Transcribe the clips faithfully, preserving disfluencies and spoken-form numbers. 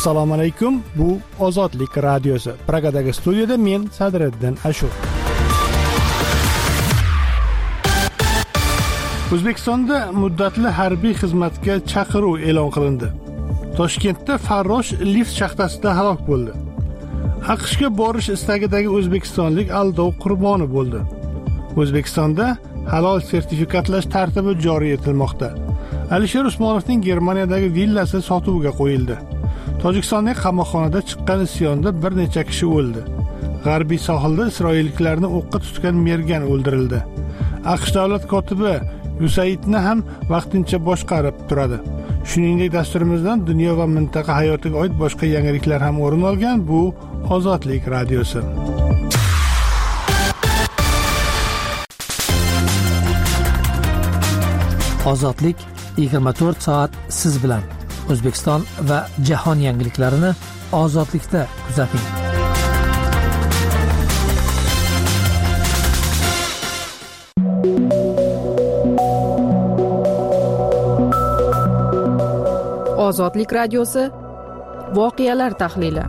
Assalomu alaykum. Bu Ozodlik radiosi. Pragadagi studiyada men Sadriddin Ashur. O'zbekistonda muddatli harbiy xizmatga chaqiruv e'lon qilindi. Toshkentda farrosh lift shaxtasida halok bo'ldi. AQShga borish istagidagi o'zbekistonlik aldov qurboni bo'ldi. O'zbekistonda halol sertifikatlash tartibi joriy etilmoqda. Alisher Usmonovning Germaniyadagi villasi sotuvga qo'yildi. Tojikistonning qamoqxonada chiqqan isyonda bir necha kishi o'ldi. G'arbiy sohilda isroilliklarni o'qqa tutgan mergan o'ldirildi. AQSh davlat kotibi Yusaidni ham vaqtincha boshqarib turadi. Shuningdek, dasturimizdan dunyo va mintaqa hayotiga oid boshqa yangiliklar ham o'rin olgan. Bu Ozodlik radiosi. Ozodlik yigirma to'rt soat siz bilan. O'zbekiston va jahon yangiliklarini Ozodlikda kuzating. Ozodlik radiosi voqealar tahlili.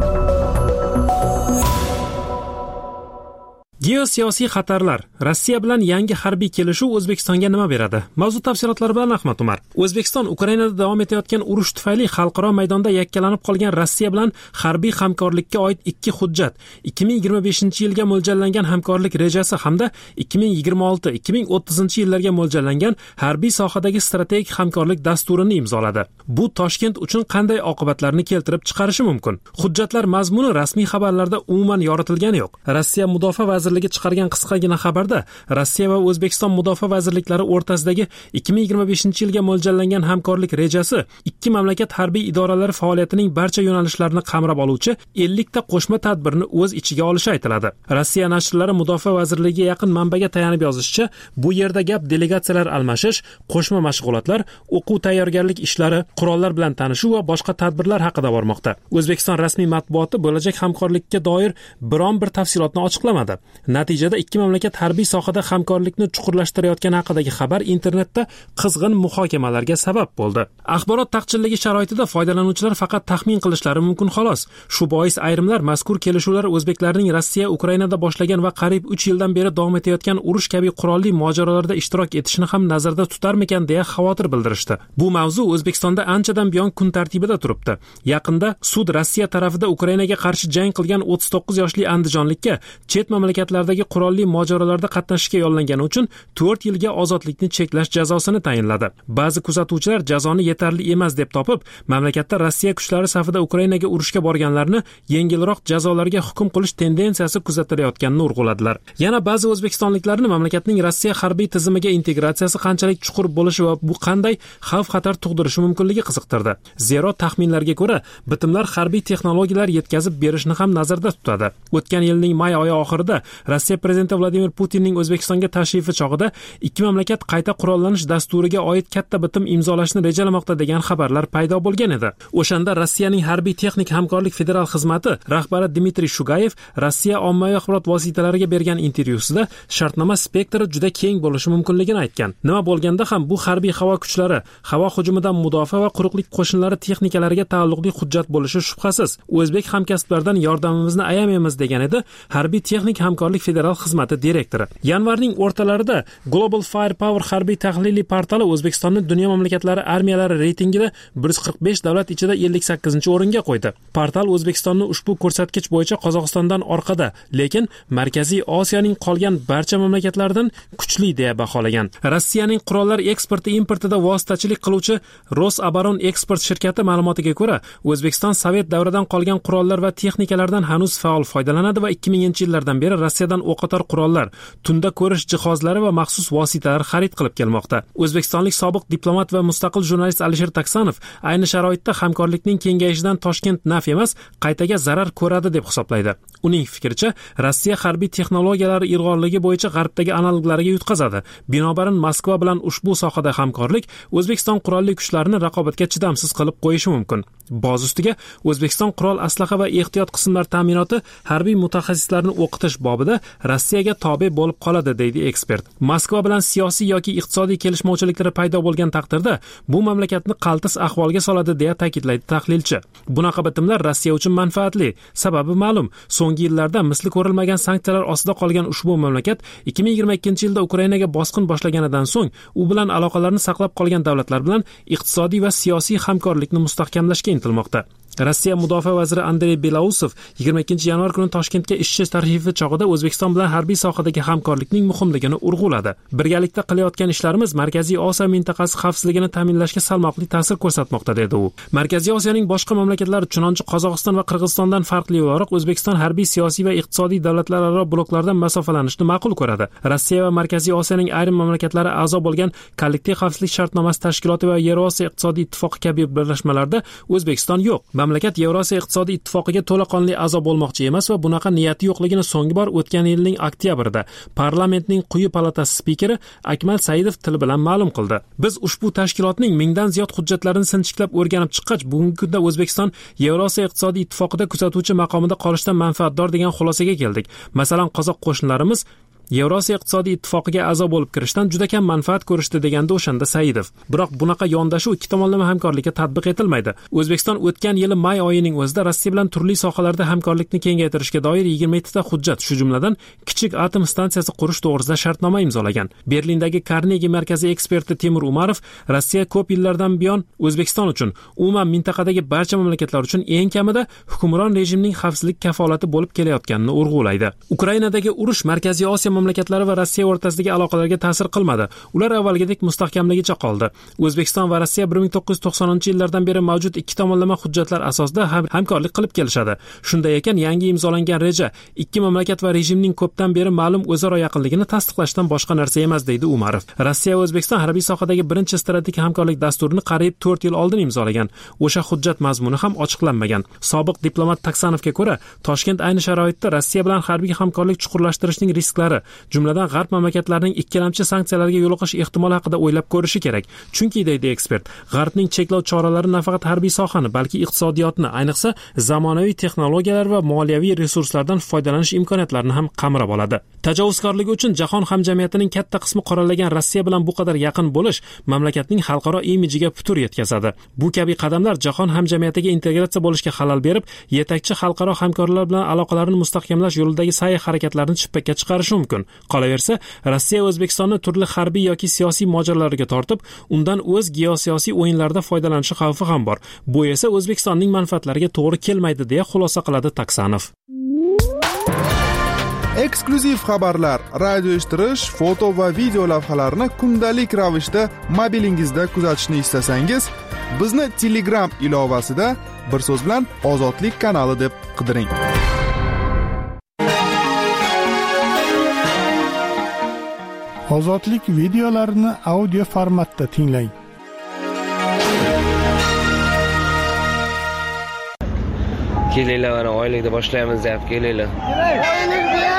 Geosiyosiy xatarlar. Rossiya bilan yangi harbiy kelishuv O'zbekistonga nima beradi? Mavzu tafsilotlari bilan Ahmad Umar. O'zbekiston Ukrainada davom etayotgan urush tufayli xalqaro maydonda yakkalanib qolgan Rossiya bilan harbiy hamkorlikka oid ikki hujjat, ikki ming yigirma beshinchi yilga mo'ljallangan hamkorlik rejasi hamda ikki ming yigirma olti ikki ming o'ttizinchi yillarga mo'ljallangan harbiy sohadagi strategik hamkorlik dasturini imzoladi. Bu Toshkent uchun qanday oqibatlarni keltirib chiqarishi mumkin? Hujjatlar mazmuni rasmiy xabarlarda umuman yoritilgani yo'q. Rossiya Mudofaa vazirligi chiqargan qisqagina xabarda Rossiya va O'zbekiston mudofaa vazirliklari o'rtasidagi ikki ming yigirma beshinchi yilga mo'ljallangan hamkorlik rejasi ikki mamlakat harbiy idoralari faoliyatining barcha yo'nalishlarini qamrab oluvchi ellik ta qo'shma tadbirni o'z ichiga olishi aytiladi. Rossiya nashrlari Mudofaa vazirligiga yaqin manbaga tayanib yozishicha, bu yerda gap delegatsiyalar almashish, qo'shma mashg'ulotlar, o'quv tayyorgarlik ishlari, qurollar bilan tanishuv va boshqa tadbirlar haqida bormoqda. O'zbekiston rasmiy matbuoti bo'lajak hamkorlikka doir biron bir tafsilotni ochiqlamadi. Natijada ikki mamlakat harbiy sohada hamkorlikni chuqurlashtirayotgani haqidagi xabar internetda qizg'in muhokamalarga sabab bo'ldi. Axborot taqchilligi sharoitida foydalanuvchilar faqat taxmin qilishlari mumkin xolos. Shu bois ayrimlar mazkur kelishuvlar o'zbeklarning Rossiya Ukrainada boshlagan va qariyb uch yildan beri davom etayotgan urush kabi qurolli mojarolarda ishtirok etishini ham nazarda tutarmikan deya xavotir bildirishdi. Bu mavzu O'zbekistonda anchadan buyon kun tartibida turibdi. Yaqinda sud Rossiya tarafida Ukrainaga qarshi jang qilgan o'ttiz to'qqiz yoshli andijonlikka chet mamlakatlardagi qurolli mojarolarda qatnashishga yollangani uchun to'rt yilga ozodlikni cheklash jazosini tayinladi. Ba'zi kuzatuvchilar jazoni yetarli emas deb topib, mamlakatda Rossiya kuchlari safida Ukrainaga urushga borganlarni yengilroq jazolarga hukm qilish tendensiyasi kuzatilayotganini urg'uladilar. Yana ba'zi o'zbekistonliklarni mamlakatning Rossiya harbiy tizimiga integratsiyasi qanchalik chuqur bo'lishi va bu qanday xavf-xatar tug'dirishi mumkinligi qiziqtirdi. Zero taxminlarga ko'ra, bitimlar harbiy texnologiyalar yetkazib berishni ham nazarda tutadi. O'tgan yilning may oyi oxirida Rossiya prezidenti Vladimir Putinning O'zbekistonga tashrifi chog'ida ikki mamlakat qayta qurollanish dasturiga oid katta bitim imzolashni rejalamoqda degan xabarlar paydo bo'lgan edi. O'shanda Rossiyaning harbiy texnik hamkorlik federal xizmati rahbari Dmitriy Shugayev Rossiya ommaviy axborot vositalariga bergan intervyusida shartnoma spektri juda keng bo'lishi mumkinligini aytgan. Nima bo'lganda ham bu harbiy havo kuchlari, havo hujumidan mudofaa va quruqlik qo'shinlari texnikalariga taalluqli hujjat bo'lishi shubhasiz. O'zbek hamkasblardan yordamimizni ayamaymiz degan edi harbiy texnik hamkorlik federal xizmati direktori. Yanvarning o'rtalarida Global Firepower harbiy tahliliy portali O'zbekistonni dunyo mamlakatlari armiyalari reytingida bir yuz qirq besh davlat ichida ellik sakkizinchi o'ringa qo'ydi. Portal O'zbekistonni ushbu ko'rsatkich bo'yicha Qozog'istondan orqada, lekin Markaziy Osiyoning qolgan barcha mamlakatlaridan kuchli deya baholagan. Rossiyaning qurollar eksporti importida vositachilik qiluvchi Rosaboron eksport shirkati ma'lumotiga ko'ra, O'zbekiston Sovet davridan qolgan qurollar va texnikalardan hanuz faol foydalanadi va ikki minginchi yillardan beri Rossiyadan o'qotar qurollar, tunda ko'rish jihozlari va maxsus vositalar xarid qilib kelmoqda. O'zbekistonlik sobiq diplomat va mustaqil jurnalist Alisher Taksanov ayni sharoitda hamkorlikning kengayishidan Toshkent naf emas, qaytaga zarar ko'radi deb hisoblaydi. Uning fikricha, Rossiya harbiy texnologiyalari ilg'orligi bo'yicha g'arbdagi analoglariga yutqazadi. Binobarin Moskva bilan ushbu sohada hamkorlik O'zbekiston qurolli kuchlarini raqobatga chidamsiz qilib qo'yishi mumkin. Boz ustiga O'zbekiston qurol aslaha va ehtiyot qismlar ta'minoti harbiy mutaxassislarni o'qitish bobida Rossiyaga tobe bo'lib qoladi, deydi ekspert. Moskva bilan siyosiy yoki iqtisodiy kelishmovchiliklar paydo bo'lgan taqdirda bu mamlakatni qaltis ahvolga soladi, deya ta'kidlaydi tahlilchi. Bunaqa bitimlar Rossiya uchun manfaatli. Sababi ma'lum. So'nggi yillarda misli ko'rilmagan sanksiyalar ostida qolgan ushbu mamlakat ikki ming yigirma ikkinchi yilda Ukrainaga bosqin boshlaganidan so'ng u bilan aloqalarni saqlab qolgan davlatlar bilan iqtisodiy va siyosiy hamkorlikni mustahkamlashga intilmoqda. Rossiya mudofaa vaziri Andrey Belausov yigirma ikkinchi yanvar kuni Toshkentga ishchi tashrifi chog'ida O'zbekiston bilan harbiy sohadagi hamkorlikning muhimligini urg'uladi. Birgalikda qilayotgan ishlarimiz Markaziy Osiyo mintaqasi xavfsizligini ta'minlashga salmoqli ta'sir ko'rsatmoqda, dedi u. Markaziy Osiyoning boshqa mamlakatlari, chunonchi Qozog'iston va Qirg'izistondan farqli o'laroq O'zbekiston harbiy, siyosiy va iqtisodiy davlatlararo bloklardan masofalanishni ma'qul ko'radi. Rossiya va Markaziy Osiyoning ayrim mamlakatlari a'zo bo'lgan Kollektiv xavfsizlik shartnomasi tashkiloti va Yevrosiyo iqtisodiy ittifoqi kabi birlashmalarda O'zbekiston yo'q. Mamlakat Yevrosiyo iqtisodiy ittifoqiga to'laqonli a'zo bo'lmoqchi emas va bunaqa niyati yo'qligini so'nggi bor o'tgan yilning oktyabrida parlamentning quyi palatasi spikeri Akmal Saidov til bilan ma'lum qildi. Biz ushbu tashkilotning mingdan ziyod hujjatlarini sinchiklab o'rganib chiqqach, bugungi kunda O'zbekiston Yevrosiyo iqtisodiy ittifoqida kuzatuvchi maqomida qolishdan manfaatdor degan xulosaga keldik. Masalan, qozoq qo'shnilarimiz Yevrosiyo iqtisodiy ittifoqiga a'zo bo'lib kirishdan juda kam manfaat ko'rishdi, deganda o'shanda Saidov. Biroq bunaqa yondashuv ikki tomonlama hamkorlikka tatbiq etilmaydi. O'zbekiston o'tgan yili may oyining o'zida Rossiya bilan turli sohalarda hamkorlikni kengaytirishga doir yigirma yetti ta hujjat, shu jumladan kichik atom stansiyasi qurish to'g'risida shartnoma imzolagan. Berlindagi Carnegie markazi eksperti Timur Umarov Rossiya ko'p yillardan buyon O'zbekiston uchun, umuman mintaqadagi barcha mamlakatlar uchun eng kamida hukmron rejimning xavfsizlik kafolati bo'lib kelayotganini urg'ulaydi. Ukrainadagi urush Markaziy Osiyo mamlakatlari va Rossiya o'rtasidagi aloqalarga ta'sir qilmadi. Ular avvalgidek mustahkamligicha qoldi. O'zbekiston va Rossiya bir ming to'qqiz yuz to'qsoninchi yillardan beri mavjud ikki tomonlama hujjatlar asosida ham hamkorlik qilib kelishadi. Shunday ekan, yangi imzolangan reja ikki mamlakat va rejimning ko'pdan beri ma'lum o'zaro yaqinligini tasdiqlashdan boshqa narsa emas, deydi Umarov. Rossiya va O'zbekiston harbiy sohadagi birinchi strategik hamkorlik dasturini qariyb to'rt yil oldin imzolagan. O'sha hujjat mazmuni ham ochiqlanmagan. Sobiq diplomat Taksanovga ko'ra, Toshkent ayni sharoitda Rossiya bilan harbiy hamkorlik chuqurlashtirishning risklari, jumladan g'arb mamlakatlarining ikkilamchi sanksiyalarga yo'liqish ehtimoli haqida o'ylab ko'rishi kerak. Chunki, deydi ekspert, g'arbning cheklov choralari nafaqat harbiy sohani, balki iqtisodiyotni, ayniqsa zamonaviy texnologiyalar va moliyaviy resurslardan foydalanish imkoniyatlarini ham qamrab oladi. Tajovuzkorligi uchun jahon hamjamiyatining katta qismi qorallagan Rossiya bilan bu qadar yaqin bo'lish mamlakatning xalqaro imijiga putur yetkazadi. Bu kabi qadamlar jahon hamjamiyatiga integratsiya bo'lishga xalal berib, yetakchi xalqaro hamkorlar bilan aloqalarni mustahkamlash yo'lidagi sa'y harakatlarini chippakka chiqarishi mumkin. Qolaversa, Rossiya O'zbekistonni turli harbiy yoki siyosiy mojarolarga tortib, undan o'z geosiyosiy o'yinlarida foydalanishi xavfi ham bor. Bu esa O'zbekistonning manfaatlariga to'g'ri kelmaydi, deya xulosa qiladi Taksanov. Eksklyuziv xabarlar, radio eshittirish, foto va video lavhalarni kundalik ravishda mobilingizda kuzatishni istasangiz, bizni Telegram ilovasida bir so'z bilan Ozodlik kanali deb qidiring. Ozodlik videolarini audio formatda tinglang. Kelinglar, mana oylikda boshlaymiz deb kelinglar. Oylik ber!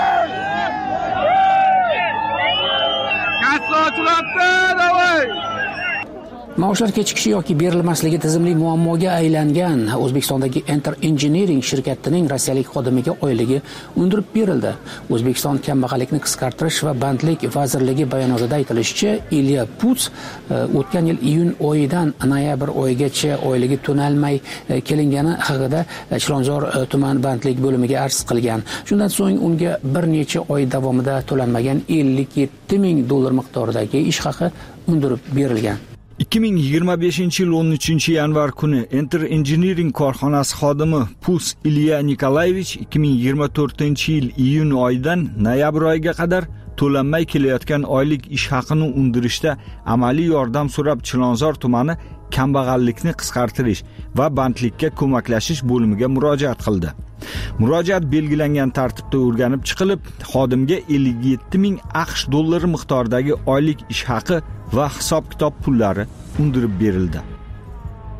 Kassa ochilibdi, davay! Maoshlar kechikishi yoki berilmasligi tizimli muammoga aylangan O'zbekistondagi Enter Engineering shirkatining rossiyalik xodimiga oyligi undirib berildi. O'zbekiston kambag'allikni qisqartirish va bandlik vazirligi bayonotida aytilishicha, Ilya Puts o'tgan yil iyun oyidan noyabr oyigacha oyligi to'nalmay kelingani haqida Chilonzor tuman bandlik bo'limiga arz qilgan. Shundan so'ng unga bir necha oy davomida to'lanmagan ellik yetti ming dollar miqdoridagi ish haqi undirib berilgan. ikki ming yigirma beshinchi yil o'n uchinchi yanvar kuni Enter Engineering korxonasi xodimi Puts Ilya Nikolayevich ikki ming yigirma to'rtinchi yil iyun oyidan noyabr oyiga qadar to'lanmay kelayotgan oylik ish haqini undirishda amaliy yordam so'rab Chilonzor tumani kambag'allikni qisqartirish va bandlikka ko'maklashish bo'limiga murojaat qildi. Murojaat belgilangan tartibda o'rganib chiqilib, xodimga ellik yetti ming AQSh dollari miqdoridagi oylik ish haqi va hisob-kitob pullari undirib berildi.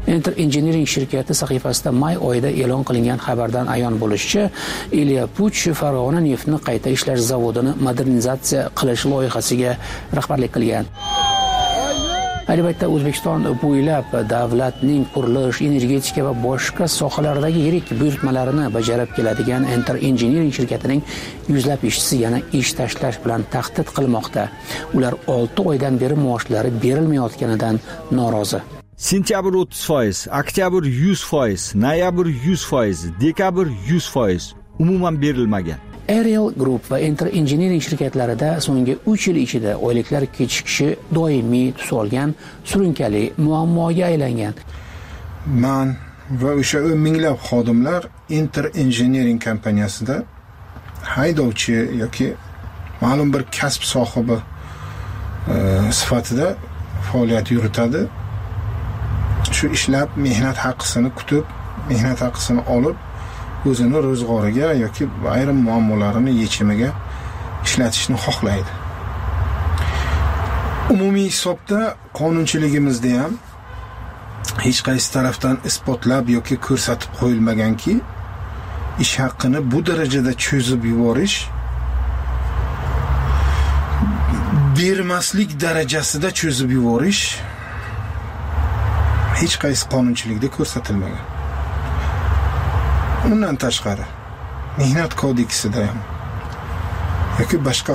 Enter Engineering shirkati sahifasida may oyida e'lon qilingan xabardan ayon bo'lishicha, Ilya Puch Farg'ona neftni qayta ishlash zavodini modernizatsiya qilish loyihasiga rahbarlik qilgan. Albatta, O'zbekiston bo'ylab davlatning qurilish, energetika va boshqa sohalardagi yirik buyurtmalarini bajarib keladigan Enter Engineering shirkatining yuzlab ishchisi yana ish tashlash bilan tahdid qilmoqda. Ular olti oydan beri maoshlari berilmayotganidan norozi. Sentyabr o'ttiz foiz, oktyabr yuz foiz, noyabr yuz foiz, dekabr yuz foiz umuman berilmagan. Ariel Group va Enter Engineering shirkatlarida so'nggi uch yil ichida oyliklar kechikishi doimiy tus olgan surunkali muammoga aylangan. Man va o'sha minglab xodimlar Enter Engineering kompaniyasida haydovchi yoki ma'lum bir kasb sohibi e, sifatida faoliyat yuritadi. Shu ishlab mehnat haqqini kutib, mehnat haqqini olib, o'zini ro'zg'origa yoki ayrim muammolarini yechimiga ishlatishni xohlaydi. Umumiy hisobda qonunchiligimizda ham hech qaysi tarafdan isbotlab yoki ko'rsatib qo'yilmaganki, ish haqqini bu darajada cho'zib yuborish bermaslik darajasida cho'zib yuborish hech qaysi qonunchilikda ko'rsatilmagan. Undan tashqari mehnat kodeksida ham yoki boshqa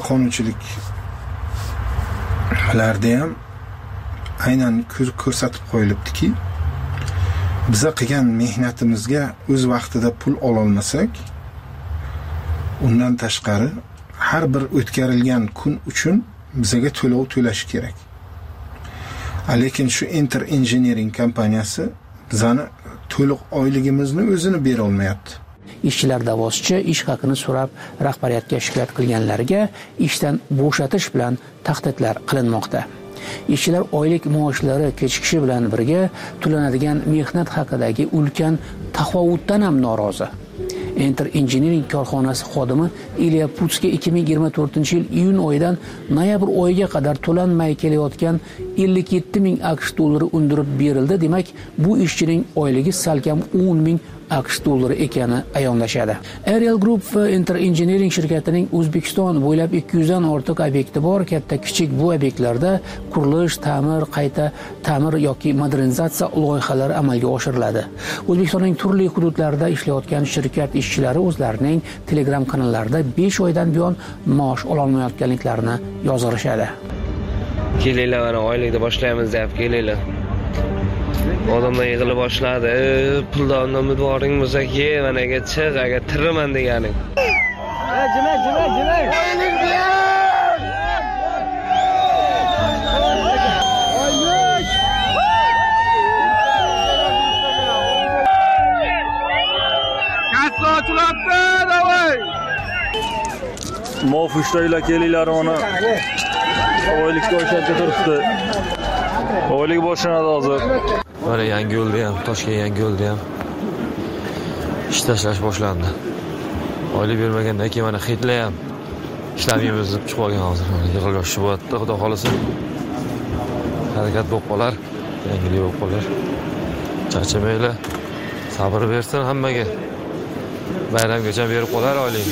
qonunchiliklarda ham aynan ko'rsatib qo'yilibdiki, biza qilgan mehnatimizga o'z vaqtida pul ola olmasak, undan tashqari har bir o'tkarilgan kun uchun bizaga to'lov to'lash kerak. Lekin shu Enter Engineering kompaniyasi bizani to'liq oyligimizni o'zini bera olmayapti. Ishchilar davoschi ish haqini so'rab rahbariyatga shikoyat qilganlarga ishdan bo'shatish bilan tahdidlar qilinmoqda. Ishchilar oylik maoshlari kechikishi bilan birga to'lanadigan mehnat haqidagi ulkan tafovutdan ham norozi. Enter Engineering korxonasi xodimi Ilya Puchga ikki ming yigirma to'rtinchi yil iyun oyidan noyabr oyiga qadar to'lanmay kelayotgan ellik yetti ming AQSh dollari undirib berildi. Demak, bu ishchining oyligi salkam o'n ming AQSh dollari ekani ayonlashadi. Ariel Group va Enter Engineering shirkatining O'zbekiston bo'ylab ikki yuz dan ortiq obyekti bor. Katta-kichik bu obyektlarda qurilish, ta'mir, qayta ta'mir yoki modernizatsiya loyihalari amalga oshiriladi. O'zbekistonning turli hududlarida ishlayotgan shirkat ishchilari o'zlarining Telegram kanallarida besh oydan buyon maosh ola olmayotganliklarini yozishadi. Kelinglar, mana oylikda boshlaymiz deb kelinglar. Odamlar yig'ila boshladi. Puldan umidvoring bo'lsa-ki, managa chiq, agar tiraman deganing. Jima, jima, jima. Oylik ber. Oylik. Kassa ochilibdi, davay. Mofushtaylar kelinglar ona. Oylikka o'shada turibdi. Oylik boshlanadi hozir. Mana yangi yo'lda ham, Toshkent yangi yo'lda ham ish tashlash boshlandi. Oylik bermagandan keyin mana xitlar ham ishlamaymiz deb chiqib olgan hozir. Yig'ilish bo'lyapti, xudo xolasa. Harakat bo'lib qolar, yangilik bo'lib qolar. Charchamanglar, sabr bersin hammaga. Bayramgacha berib qolar oylik.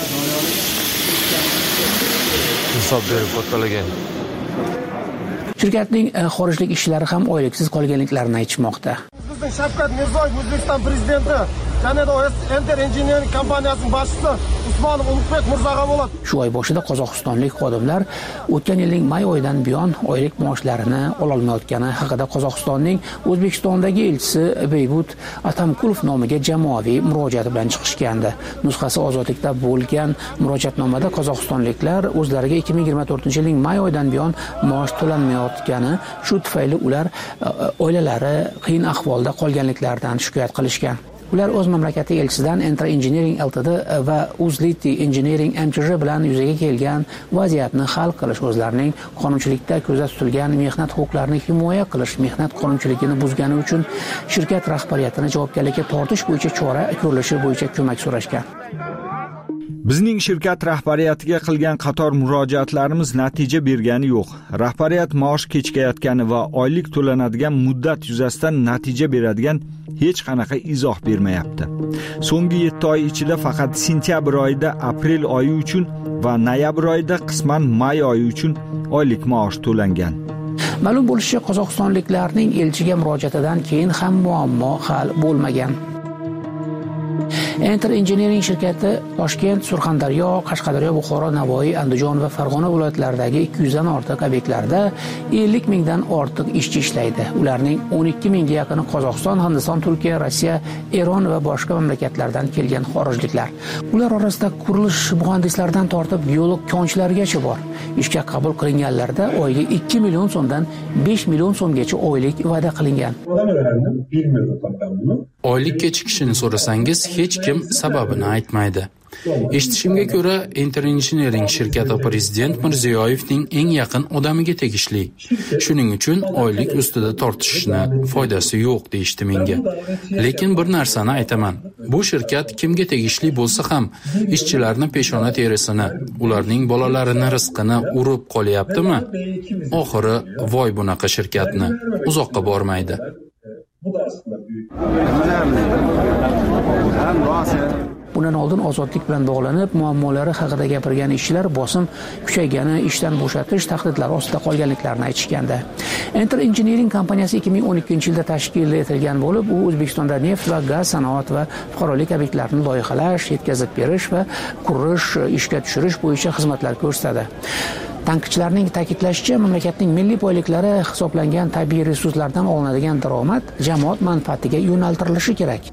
Hisob berib qo'yilgan. Shirkatning xorijlik ishchilari ham oyliksiz qolganliklarini aytishmoqda. Bizning Shavkat Mirziyoyev O'zbekiston prezidenti Kanada Enter Engineering kompaniyasining boshchisi Usmonov Ulug'bek Mirzaga bo'ladi. Shu oy boshida qozog'istonlik xodimlar o'tgan yilning may oyidan buyon oylik maoshlarini ola olmayotgani haqida Qozog'istonning O'zbekistondagi elchisi Beybut Atamkulov nomiga jamoaviy murojaat bilan chiqishgandi. Nusxasi ozodlikda bo'lgan murojaatnomada qozog'istonliklar o'zlariga ikki ming yigirma to'rtinchi yilning may oyidan buyon maosh to'lanmayotgani, shu tufayli ular oilalari qiyin ahvolda qolganliklaridan shikoyat qilishgan. Ular o'z mamlakati elchisidan Enter Engineering Ltd va Uzliti Engineering M T J bilan yuzaga kelgan vaziyatni hal qilish, o'zlarining qonunchilikda ko'zda tutilgan mehnat huquqlarini himoya qilish, mehnat qonunchiligini buzgani uchun shirkat rahbariyatini javobgarlikka tortish bo'yicha chora ko'rilishi bo'yicha ko'mak so'rashgan. Bizning shirkat rahbariyatiga qilgan qator murojaatlarimiz natija bergani yo'q. Rahbariyat maosh kechikayotgani va oylik to'lanadigan muddat yuzasidan natija beradigan hech qanaqa izoh bermayapti. So'nggi yetti oy ichida faqat sentyabr oyida aprel oyi uchun va noyabr oyida qisman may oyi uchun oylik maosh to'langan. Ma'lum bo'lishicha, qozog'istonliklarning elchiga murojaatidan keyin ham muammo hal bo'lmagan. Enter Engineering shirkati Toshkent, Surxondaryo, Qashqadaryo, Buxoro, Navoiy, Andijon va Farg'ona viloyatlaridagi ikki yuz dan ortiq obyektlarda ellik mingdan ortiq ishchi ishlaydi. Ularning o'n ikki mingga yaqini Qozog'iston, Hindiston, Turkiya, Rossiya, Eron va boshqa mamlakatlardan kelgan xorijliklar. Ular orasida qurilish muhandislaridan tortib biolog konchilargacha bor. Ishga qabul qilinganlarda oyiga ikki million so'mdan besh million so'mgacha oylik va'da qilingan. Oylik kechikishini so'rasangiz hech kim sababini aytmaydi. Eshitishimga ko'ra, Enter Engineering shirkati prezident Mirziyoyevning eng yaqin odamiga tegishli. Shuning uchun oylik ustida tortishishni foydasi yo'q deyishdi menga. Lekin bir narsani aytaman. Bu shirkat kimga tegishli bo'lsa ham, ishchilarning peshona terisini, ularning bolalarining rizqini urib qolyaptimi? Oxiri voy bunaqa shirkatni uzoqqa bormaydi. Bundan oldin ozodlik bilan bog'lanib, muammolari haqida gapirgan ishchilar bosim kuchaygani, ishdan bo'shatish tahdidlari ostida qolganliklarini aytishgandi. Enter Engineering kompaniyasi ikki ming o'n ikkinchi yilda tashkil etilgan bo'lib, u O'zbekistonda neft va gaz sanoat va fuqarolik obyektlarini loyihalash, yetkazib berish va qurish, ishga tushirish bo'yicha xizmatlar ko'rsatadi. Tanqidchilarning ta'kidlashicha, mamlakatning milliy boyliklari hisoblangan tabiiy resurslardan olinadigan daromad jamoat manfaatiga yo'naltirilishi kerak.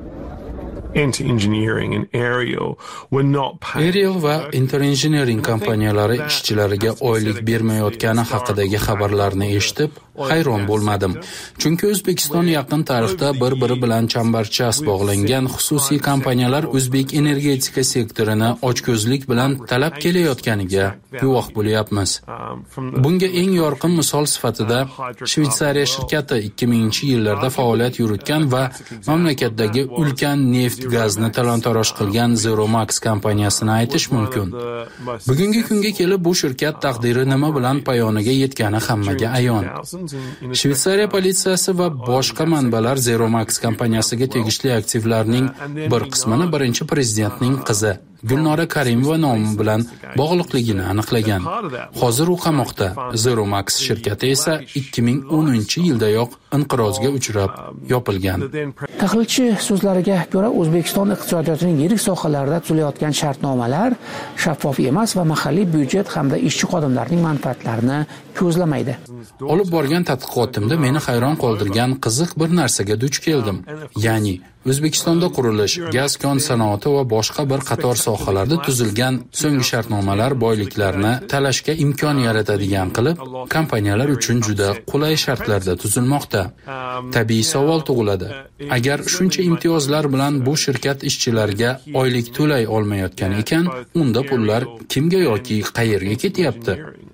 Aerial va Enter Engineering kompaniyalari ishchilariga oylik bermayotgani haqidagi xabarlarni eshitib, hayron bo'lmadim. Chunki O'zbekiston yaqin tarixda bir-biri bilan chambarchas bog'langan xususiy kompaniyalar o'zbek energetika sektorini ochko'zlik bilan talab kelayotganiga guvoh bo'lyapmiz. Bunga eng yorqin misol sifatida Shveysariya shirkati ikki minginchi yillarda faoliyat yuritgan va mamlakatdagi ulkan neft gazni talon-taroj qilgan Zeromax kompaniyasini aytish mumkin. Bugungi kunga kelib bu shirkat taqdiri nima bilan payoniga yetgani hammaga ayon. Shveysariya politsiyasi va boshqa manbalar Zeromax kompaniyasiga tegishli aktivlarning bir qismini birinchi prezidentning qizi Gulnora Karimova nomi bilan bog'liqligini aniqlagan. Hozir u qamoqda. Zeromax shirkati esa ikki ming o'ninchi yildayoq inqirozga uchrab yopilgan. Tahlilchi so'zlariga ko'ra, O'zbekiston iqtisodiyotining yirik sohalarida tuzilayotgan shartnomalar shaffof emas va mahalliy byudjet hamda ishchi xodimlarning manfaatlarini ko'zlamaydi. Olib borgan tadqiqotimda meni hayron qoldirgan qiziq bir narsaga duch keldim. Ya'ni O'zbekistonda qurilish, gaz kon sanoati va boshqa bir qator sohalarda tuzilgan so'nggi shartnomalar boyliklarni talashga imkon yaratadigan qilib, kompaniyalar uchun juda qulay shartlarda tuzilmoqda. Tabiiy savol tug'iladi. Agar shuncha imtiyozlar bilan bu shirkat ishchilarga oylik to'lay olmayotgan ekan, unda pullar kimga yoki qayerga ketyapti?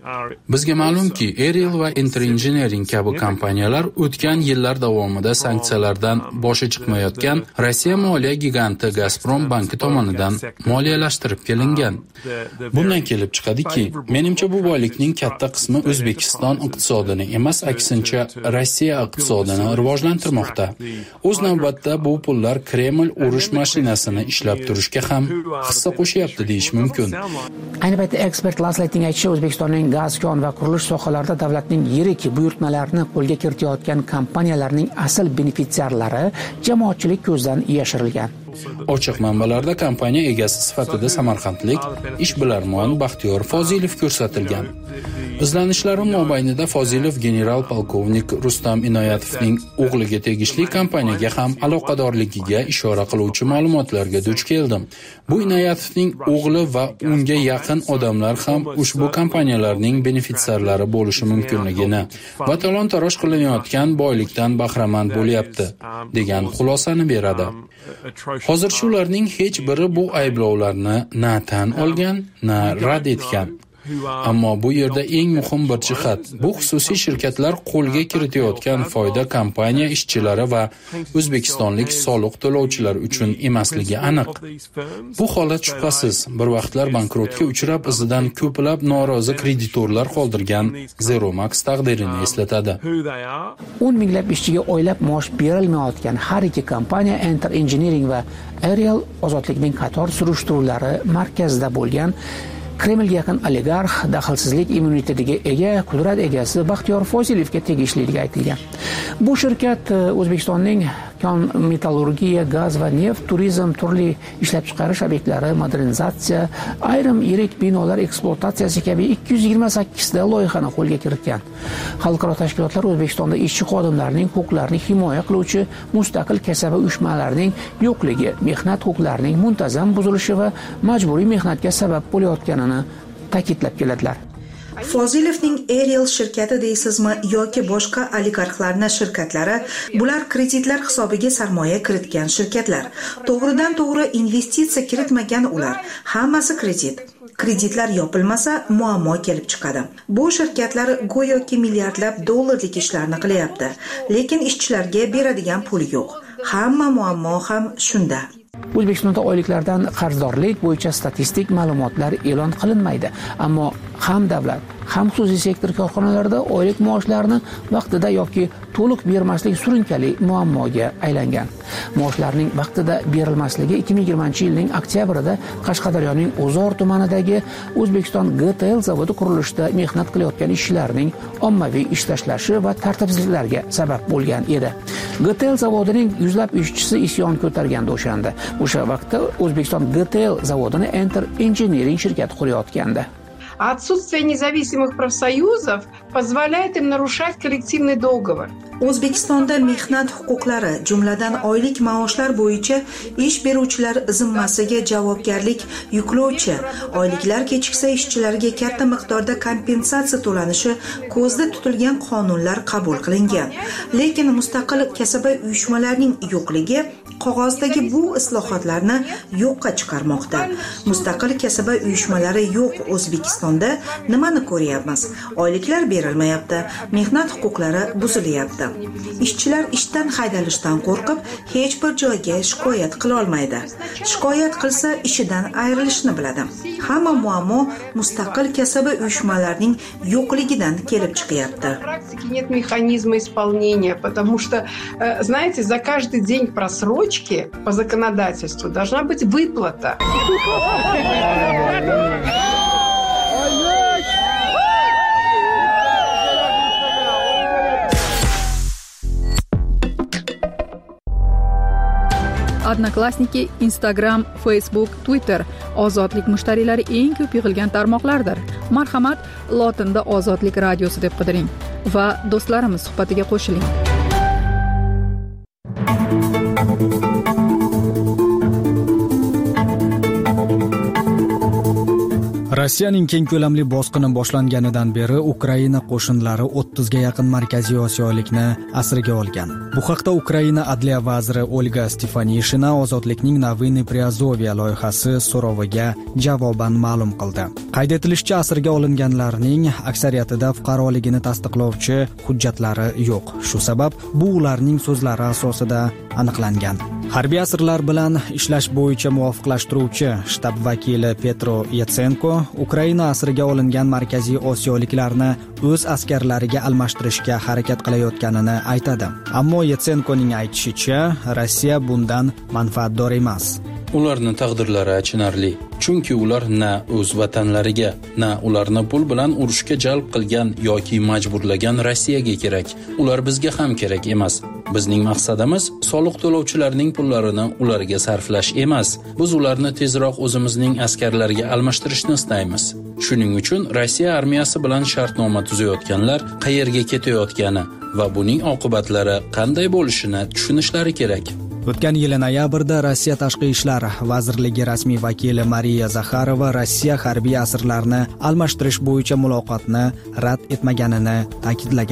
Bizga ma'lumki, Aerial va Enter Engineering kabi kompaniyalar o'tgan yillar davomida sanksiyalardan boshi chiqmayotgan Rossiya moliya giganti Gazprom banki tomonidan moliyalashtirib kelingan. Bundan kelib chiqadiki, menimcha bu boylikning katta qismi O'zbekiston iqtisodini emas, aksincha Rossiya iqtisodini rivojlantirmoqda. O'z navbatda bu pullar Kreml urush mashinasini ishlab turishga ham hissa qo'shyapti deyish mumkin. Ayni paytda ekspert Laslaytning aytishicha, O'zbekistonning gaz, kon va qurilish sohalarida davlatning yirik buyurtmalarini qo'lga kiritayotgan kompaniyalarning asl benefitsiarlari jamoatchilik ko'zdan yashirilgan. Ochiq manbalarda kompaniya egasi sifatida samarqandlik ishbilarmon Baxtiyor Fozilov ko'rsatilgan. Izlanishlarim mobaynida Fozilov general polkovnik Rustam Inoyatovning o'g'liga tegishli kompaniyaga ham aloqadorligiga ishora qiluvchi ma'lumotlarga duch keldim. Bu Inoyatovning o'g'li va unga yaqin odamlar ham ushbu kompaniyalarning benefitsiarlari bo'lishi mumkinligini va talon-taroj qilinayotgan boylikdan bahramand bo'lyapti degan xulosani beradi. Hozircha ularning hech biri bu ayblovlarni na tan olgan, na rad etgan. Ammo bu yerda eng muhim bir jihat, bu xususiy shirkatlar qo'lga kiritayotgan foyda kompaniya ishchilari va o'zbekistonlik soliq to'lovchilar uchun emasligi aniq. Bu holat shubhasiz bir vaqtlar bankrotga uchrab, izidan ko'plab norozi kreditorlar qoldirgan Zeromax taqdirini eslatadi. o'n minglab ishchiga oylab maosh berilmayotgan har ikki kompaniya Enter Engineering va Aerial ozodlikning qator surishtiruvlari markazida bo'lgan Kremlga yaqin oligarx, daxlsizlik immunitetiga ega qudrat egasi Baxtiyor Fozilevga tegishliligi aytilgan. Bu shirkat O'zbekistonning kon metallurgiya, gaz va neft, turizm, turli ishlab chiqarish obyektlari, modernizatsiya, ayrim yirik binolar ekspluatatsiyasi kabi ikki yuz yigirma sakkiz ta loyihani qo'lga kiritgan. Xalqaro tashkilotlar O'zbekistonda ishchi xodimlarning huquqlarini himoya qiluvchi mustaqil kasaba uyushmalarining yo'qligi, mehnat huquqlarining muntazam buzilishi va majburiy mehnatga sabab bo'layotganini ta'kidlab keladilar. Fozilevning Aerial shirkati deysizmi yoki boshqa oligarxlarning shirkatlari, bular kreditlar hisobiga sarmoya kiritgan shirkatlar. To'g'ridan to'g'ri investitsiya kiritmagan ular. Hammasi kredit. Kreditlar yopilmasa muammo kelib chiqadi. Bu shirkatlar go'yoki milliardlab dollarlik ishlarni qilyapti, lekin ishchilarga beradigan pul yo'q. Hamma muammo ham shunda. O'zbekistonda oyliklardan qarzdorlik bo'yicha statistik ma'lumotlar e'lon qilinmaydi, ammo ham davlat, ham xususiy sektor korxonalarida oylik maoshlarini vaqtida yoki to'liq bermaslik surunkali muammoga aylangan. Maoshlarning vaqtida berilmasligi ikki ming yigirmanchi yilning oktyabrida Qashqadaryoning O'zor tumanidagi O'zbekiston G T L zavodi qurilishida mehnat qilayotgan ishchilarning ommaviy ish tashlashi va tartibsizliklarga sabab bo'lgan edi. G T L zavodining yuzlab ishchisi isyon ko'targandi o'shanda. O'sha vaqtda O'zbekiston G T L zavodini Enter Engineering shirkati qurayotgandi. Отсутствие независимых профсоюзов позволяет им нарушать коллективный договор. O'zbekistonda mehnat huquqlari, jumladan oylik maoshlar bo'yicha ish beruvchilar zimmasiga javobgarlik yuklovchi, oyliklar kechiksa ishchilarga katta miqdorda kompensatsiya to'lanishi ko'zda tutilgan qonunlar qabul qilingan. Lekin mustaqil kasaba uyushmalarining yo'qligi qog'ozdagi bu islohotlarni yo'qqa chiqarmoqda. Mustaqil kasaba uyushmalari yo'q O'zbekistonda nimani ko'ryapmiz? Oyliklar berilmayapti, mehnat huquqlari buzilyapti. Ishchilar ishdan haydalishdan qo'rqib hech bir joyga shikoyat qila olmaydi. Shikoyat qilsa ishidan ayrilishni biladi. Hamma muammo mustaqil kasaba uyushmalarining yo'qligidan kelib chiqyapti. Нет механизма исполнения, потому что, знаете, за каждый день просрочки по законодательству должна быть выплата. Odnoklassniki, Instagram, Facebook, Twitter ozodlik mushtariylari eng ko'p yig'ilgan tarmoqlardir. Marhamat, lotinda Ozodlik radiosi deb qidiring va do'stlarimiz suhbatiga qo'shiling. Rossiyaning keng ko'lamli bosqini boshlanganidan beri Ukraina qo'shinlari o'ttizga yaqin Markaziy Osiyolikni asirga olgan. Bu haqda Ukraina adliya vaziri Olga Stefanishina Ozodlikning Navyny Priazovye loyihasi so'roviga javoban ma'lum qildi. Qayd etilishicha, asirga olinganlarning aksariyatida fuqaroligini tasdiqlovchi hujjatlari yo'q. Shu sabab bu ularning so'zlari asosida aniqlangan. Harbiy asirlar bilan ishlash bo'yicha muvofiqlashtiruvchi shtab vakili Petro Yetsenko Ukraina asirga olingan Markaziy Osiyoliklarni o'z askarlariga almashtirishga harakat qilayotganini aytadi. Ammo Yetsenkoning aytishicha, Rossiya bundan manfaatdor emas. Ularning taqdirlari achinarli, chunki ular na o'z vatanlariga, na ularni pul bilan urushga jalb qilgan yoki majburlagan Rossiyaga kerak. Ular bizga ham kerak emas. Bizning maqsadimiz soliq to'lovchilarning pullarini ularga sarflash emas. Biz ularni tezroq o'zimizning askarlariga almashtirishni istaymiz. Shuning uchun Rossiya armiyasi bilan shartnoma tuzayotganlar qayerga ketayotgani va buning oqibatlari qanday bo'lishini tushunishlari kerak. O'tgan yil noyabrda Rossiya Tashqi ishlar vazirligi rasmiy vakili Mariya Zakharova Rossiya harbiy asirlarni almashtirish bo'yicha muloqotni rad etmaganini ta'kidlagan.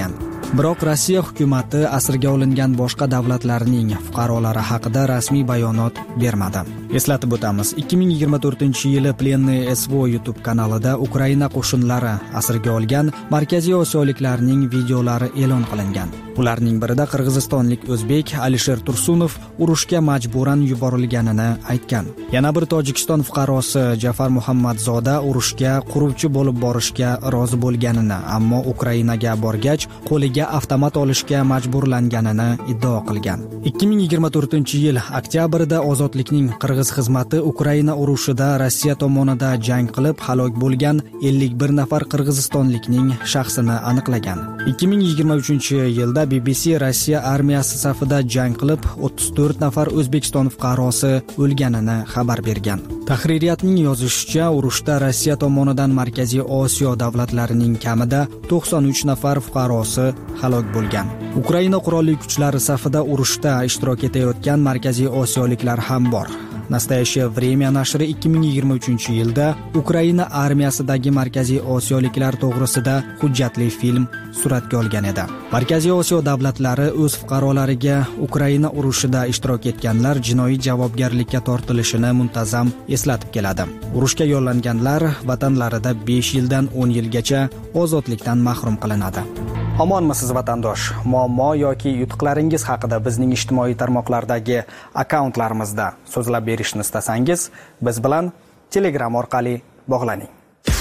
Biroq Rossiya hukumatı asirga olingan boshqa davlatlarning fuqarolari haqida rasmiy bayonot bermadi. Eslatib o'tamiz, ikki ming yigirma to'rtinchi yili Plenniy S V O YouTube kanalida Ukraina qo'shinlari asirga olgan Markaziy Osiyoliklarning videolari e'lon qilingan. Ularning birida qirg'izistonlik o'zbek Alisher Tursunov urushga majburan yuborilganini aytgan. Yana bir Tojikiston fuqarosi Jafar Muhammadzoda urushga quruvchi bo'lib borishga rozi bo'lganini, ammo Ukrainaga borgach qo'liga avtomat olishga majburlanganini iddao qilgan. ikki ming yigirma to'rtinchi yil oktyabrida Ozodlikning qirg'iz xizmati Ukraina urushida Rossiya tomonidan jang qilib halok bo'lgan ellik bir nafar qirg'izistonlikning shaxsini aniqlagan. ikki ming yigirma uchinchi yilda B B C Rossiya armiyasi safida jang qilib o'ttiz to'rt nafar O'zbekiston fuqarosi o'lganini xabar bergan. Tahririyatning yozishicha, urushda Rossiya tomonidan Markaziy Osiyo davlatlarining kamida to'qson uch nafar fuqarosi halok bo'lgan. Ukraina qurolli kuchlari safida urushda ishtirok etayotgan Markaziy Osiyoliklar ham bor. Nastoyashye время nashri ikki ming yigirma uchinchi yilda Ukraina armiyasidagi Markaziy Osiyoliklar to'g'risida hujjatli film suratga olgan edi. Markaziy Osiyo davlatlari o'z fuqarolariga Ukraina urushida ishtirok etganlar jinoiy javobgarlikka tortilishini muntazam eslatib keladi. Urushga yo'llanganlar vatanlarida besh yildan o'n yilgacha ozodlikdan mahrum qilinadi. Omonmisiz vatandosh? Muammo yoki yutuqlaringiz haqida bizning ijtimoiy tarmoqlardagi akkauntlarimizda so'zlab berishni istasangiz, biz bilan Telegram orqali bog'laning.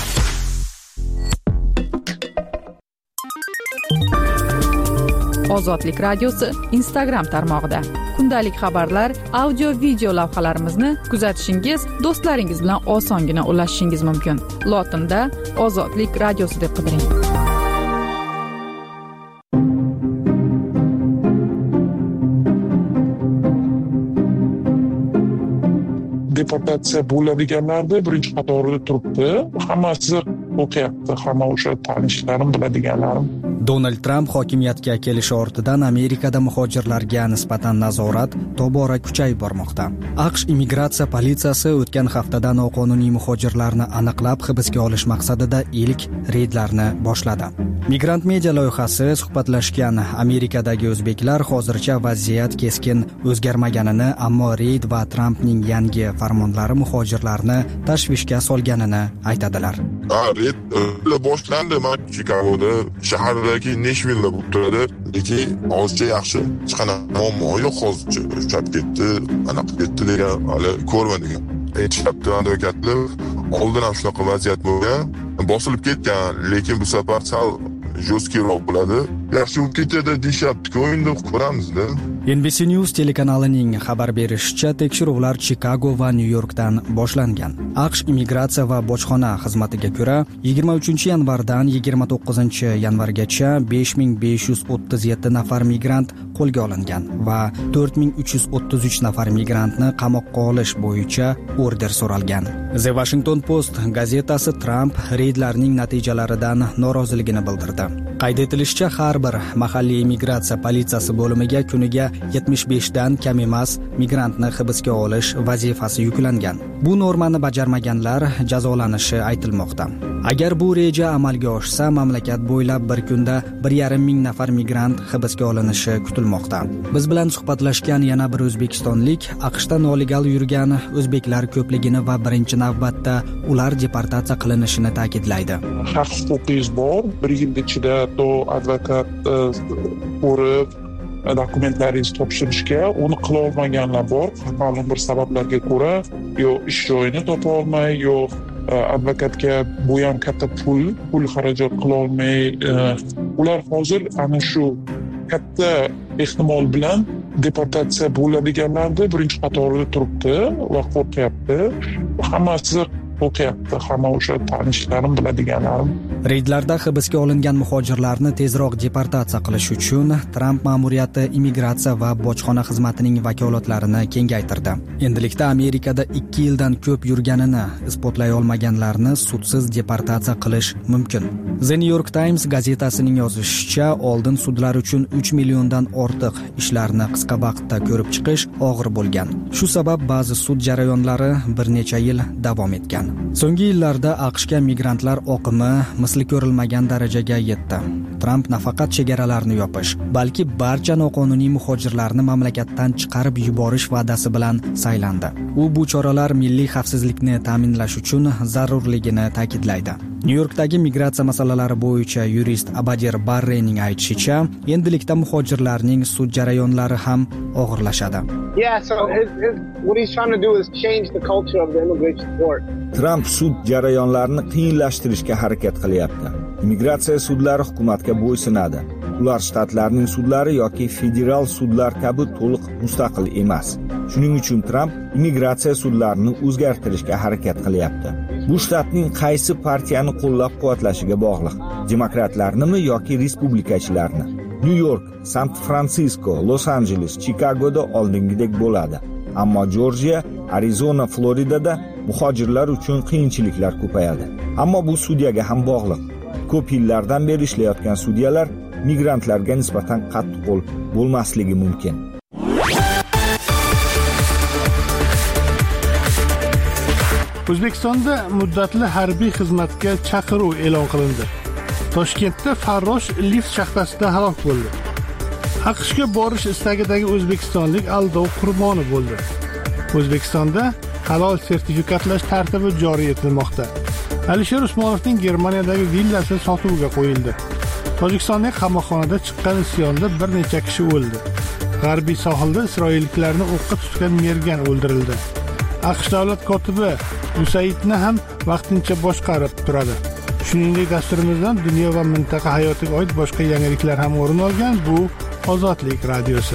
Ozodlik radiosi Instagram tarmog'ida kundalik xabarlar, audio video lavhalarimizni kuzatishingiz, do'stlaringiz bilan osongina ulashishingiz mumkin. Lotinda Ozodlik radiosi deb qidiring. Deportatsiya bo'ladiganlarda birinchi qatorda turibdi. Hammasi o'qiyapti, hamma o'sha tanishlarim, biladiganlarim. Donald Trump hokimiyatga kelishi ortidan Amerikada muhojirlarga nisbatan nazorat tobora kuchayib bormoqda. AQSh immigratsiya politsiyasi o'tgan haftada noqonuniy muhojirlarni aniqlab hibsga olish maqsadida ilk reydlarni boshladi. Migrant media loyihasi suhbatlashgan Amerikadagi o'zbeklar hozircha vaziyat keskin o'zgarmaganini, ammo reyd va Trumpning yangi farmonlari muhojirlarni tashvishga solganini aytadilar. Ha, reyd boshlandi. Men Chicagoda shahardagi Nashville bo'lib turadi. Lekin hozircha yaxshi hech qanaqa muammo yo'q hozircha. Chap ketdi, anaqa ketdi degan hali ko'rmadim. Aytishyapti advokatlar, oldin ham shunaqa vaziyat bo'lgan, bosilib ketgan, lekin bu safar sal jo'skiroq bo'ladi. Yaxshi bo'lib ketadi deyapti-ku, endi ko'ramizda. N B C News telekanalining xabar berishicha, tekshiruvlar Chicago va Nyu-Yorkdan boshlangan. AQSh immigratsiya va bojxona xizmatiga ko'ra, yigirma uchinchi yanvardan yigirma to'qqizinchi yanvargacha besh ming besh yuz o'ttiz yetti nafar migrant qo'lga olingan va to'rt ming uch yuz o'ttiz uch nafar migrantni qamoqqa olish bo'yicha order so'ralgan. The Washington Post gazetasi Trump reydlarning natijalaridan noroziligini bildirdi. Qayd etilishicha, har bir mahalliy immigratsiya politsiyasi bo'limiga kuniga yetmish besh dan kam emas migrantni hibsga olish vazifasi yuklangan. Bu normani bajarmaganlar jazolanishi aytilmoqda. Agar bu reja amalga oshsa, mamlakat bo'ylab bir kunda bir yarim ming nafar migrant hibsga olinishi kutilmoqda. Biz bilan suhbatlashgan yana bir o'zbekistonlik AQShda noligal yurgan o'zbeklar ko'pligini va birinchi navbatda ular deportatsiya qilinishini ta'kidlaydi. Haq huquqingiz bor. Bir yil ichida to advokat ko'rib dokumentlaringizni topshirishga, uni qila olmaganlar bor. Ma'lum bir sabablarga ko'ra, yo ish joyini topa olmay, yo advokatga bu ham katta pul, pul xarajat qila olmay, ular hozir ana shu katta ehtimol bilan deportatsiya bo'ladiganlarda birinchi qatorda turibdi va qo'rqyapti. Hammasi o'qiyapti, hamma o'sha tanishlarim, biladiganlarim. Reydlarda hibsga olingan muhojirlarni tezroq deportatsiya qilish uchun Trump ma'muriyati immigratsiya va bojxona xizmatining vakolatlarini kengaytirdi. Endilikda Amerikada ikki yildan ko'p yurganini isbotlay olmaganlarni sudsiz deportatsiya qilish mumkin. The New York Times gazetasining yozishicha, oldin sudlar uchun uch milliondan ortiq ishlarni qisqa vaqtda ko'rib chiqish og'ir bo'lgan. Shu sabab ba'zi sud jarayonlari bir necha yil davom etgan. So'nggi yillarda AQShga migrantlar oqimi misli ko'rilmagan darajaga yetdi. Tramp nafaqat chegaralarni yopish, balki barcha noqonuniy muhojirlarni mamlakatdan chiqarib yuborish va'dasi bilan saylandi. U bu choralar milliy xavfsizlikni ta'minlash uchun zarurligini ta'kidlaydi. Nyu-Yorkdagi migratsiya masalalari bo'yicha yurist Abadir Barrening aytishicha, endilikda muhojirlarning sud jarayonlari ham og'irlashadi. Yeah, so his, his, what he's trying to do is change the culture of the immigration court. Tramp sud jarayonlarini qiyinlashtirishga harakat qilyapti. Immigratsiya sudlari hukumatga bo'ysunadi. Ular shtatlarning sudlari yoki federal sudlar kabi to'liq mustaqil emas. Shuning uchun Tramp immigratsiya sudlarini o'zgartirishga harakat qilyapti. Bu shtatning qaysi partiyani qo'llab-quvvatlashiga bog'liq. Demokratlarnimi yoki respublikachilarni? Nyu-York, San-Fransisko, Los-Anjeles, Chikagoda oldingidek bo'ladi. Ammo Jorjiya, Arizona, Floridada muhojirlar uchun qiyinchiliklar ko'payadi. Ammo bu sudyaga ham bog'liq. Ko'p yillardan beri ishlayotgan sudyalar migrantlarga nisbatan qattiqqo'l bo'lmasligi mumkin. O'zbekistonda muddatli harbiy xizmatga chaqiruv e'lon qilindi. Toshkentda farrosh lift shaxtasida halok bo'ldi. AQShga borish istagidagi o'zbekistonlik aldov qurboni bo'ldi. O'zbekistonda halol sertifikatlash tartibi joriy etilmoqda. Alisher Usmonovning Germaniyadagi villasi sotuvga qo'yildi. Tojikistonning qamoqxonada chiqqan isyonda bir necha kishi o'ldi. G'arbiy sohilda isroilliklarni o'qqa tutgan mergan o'ldirildi. AQSh davlat kotibi Usaidni ham vaqtincha boshqarib turadi. Shuningdek, dasturimizdan dunyo va mintaqa hayotiga oid boshqa yangiliklar ham o'rin olgan. Bu Ozodlik radiosi.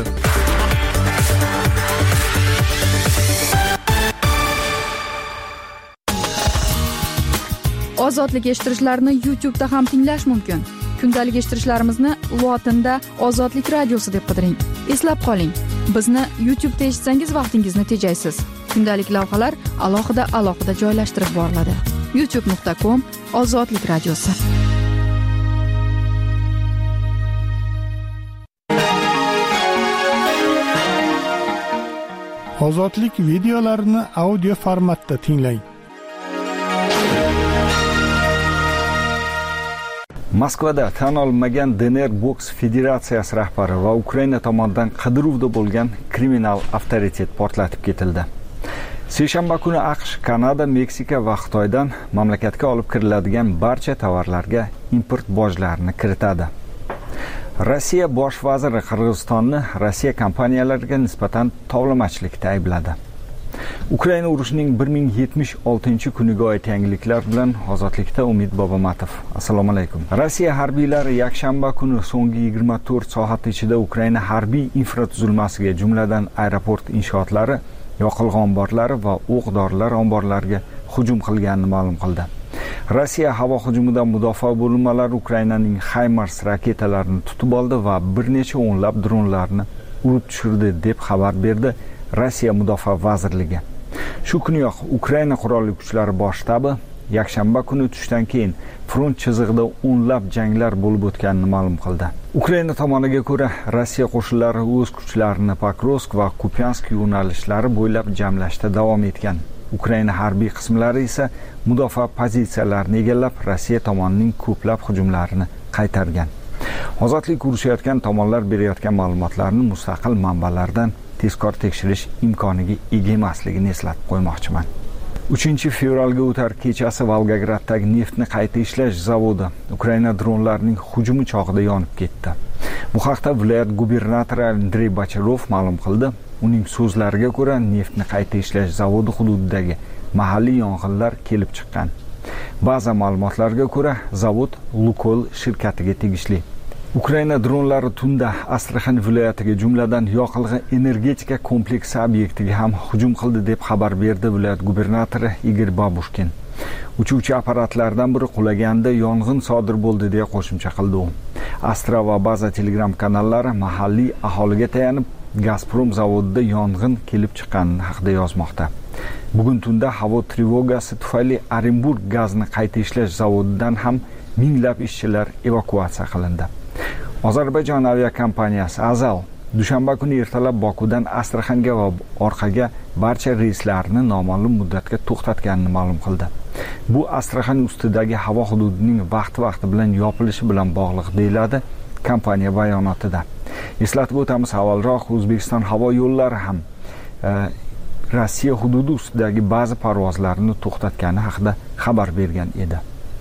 Ozodlik eshittirishlarni YouTube da ham tinglash mumkin. Kundalik eshittirishlarimizni lotinda Ozodlik radiosi deb qidiring. Eslab qoling, bizni YouTube da eshitsangiz vaqtingizni tejaysiz. Kundalik lavhalar alohida alohida joylashtirib boriladi. youtube nuqta com Ozodlik radiosi. Ozodlik videolarini audio formatda tinglang. Moskvada tan olinmagan D N R boks federatsiyasi rahbari va Ukraina tomonidan qidiruvda bo'lgan kriminal avtoritet portlatib ketildi. Seshanba kuni AQSh, Kanada, Meksika va Xitoydan mamlakatga olib kiriladigan barcha tovarlarga import bojlarini kiritadi. Rossiya bosh vaziri Qirg'izistonni Rossiya kompaniyalariga nisbatan tovlamachilikda aybladi. Ukraina urushining bir ming yetmish oltinchi kuniga oid yangiliklar bilan Ozodlikda Umid Bobomatov. Assalomu alaykum. Rossiya harbiylari yakshanba kuni so'nggi yigirma to'rt soat ichida Ukraina harbiy infratuzilmasiga, jumladan aeroport inshootlari, yoqilg'i omborlari va o'q-dorilar omborlariga hujum qilganini ma'lum qildi. Rossiya havo hujumidan mudofaa bo'linmalari Ukrainaning HIMARS raketalarini tutib oldi va bir necha o'nlab dronlarni urib tushirdi deb xabar berdi Rossiya Mudofaa vazirligi. Shu kuniyoq Ukraina qurolli kuchlari bosh shtabi yakshanba kuni tushdan keyin front chizig'ida o'nlab janglar bo'lib o'tganini ma'lum qildi. Ukraina tomoniga ko'ra, Rossiya qo'shinlari o'z kuchlarini Pokrovsk va Kupyansk yo'nalishlari bo'ylab jamlashda davom etgan. Ukraina harbiy qismlari esa mudofaa pozitsiyalarini egallab, Rossiya tomonining ko'plab hujumlarini qaytargan. Ozodlik urushayotgan tomonlar berayotgan ma'lumotlarni mustaqil manbalardan tezkor tekshirish imkoniga ega emasligini eslatib qo'ymoqchiman. uchinchi fevralga o'tar kechasi Volgograddagi neftni qayta ishlash zavodi Ukraina dronlarining hujumi chog'ida yonib ketdi. Bu haqda viloyat gubernatori Andrey Bacharov ma'lum qildi. Uning so'zlariga ko'ra, neftni qayta ishlash zavodi hududidagi mahalliy yong'inlar kelib chiqqan. Ba'zi ma'lumotlarga ko'ra, zavod Lukoil shirkatiga tegishli. Ukraina dronlari tunda Astraxan viloyatiga, jumladan yoqilg'i energetika kompleksi obyektiga ham hujum qildi deb xabar berdi viloyat gubernatori Igor Babushkin. Uchuvchi apparatlardan biri qulaganda yong'in sodir bo'ldi deya qo'shimcha qildi u. Astra va ba'zi Telegram kanallari mahalliy aholiga tayanib, Gazprom zavodida yong'in kelib chiqqani haqida yozmoqda. Bugun tunda havo trevogasi tufayli Orenburg gazni qayta ishlash zavodidan ham minglab ishchilar evakuatsiya qilindi. Ozarbayjon aviakompaniyasi Azal dushanba kuni ertalab Bokudan Astraxanga va orqaga barcha reyslarni noma'lum muddatga to'xtatganini ma'lum qildi. Bu Astraxan ustidagi havo hududining vaqti-vaqti bilan yopilishi bilan bog'liq deyiladi kompaniya bayonotida. Eslatib o'tamiz, avvalroq O'zbekiston havo yo'llari ham e, Rossiya hududi ustidagi ba'zi parvozlarni to'xtatgani haqida xabar bergan edi.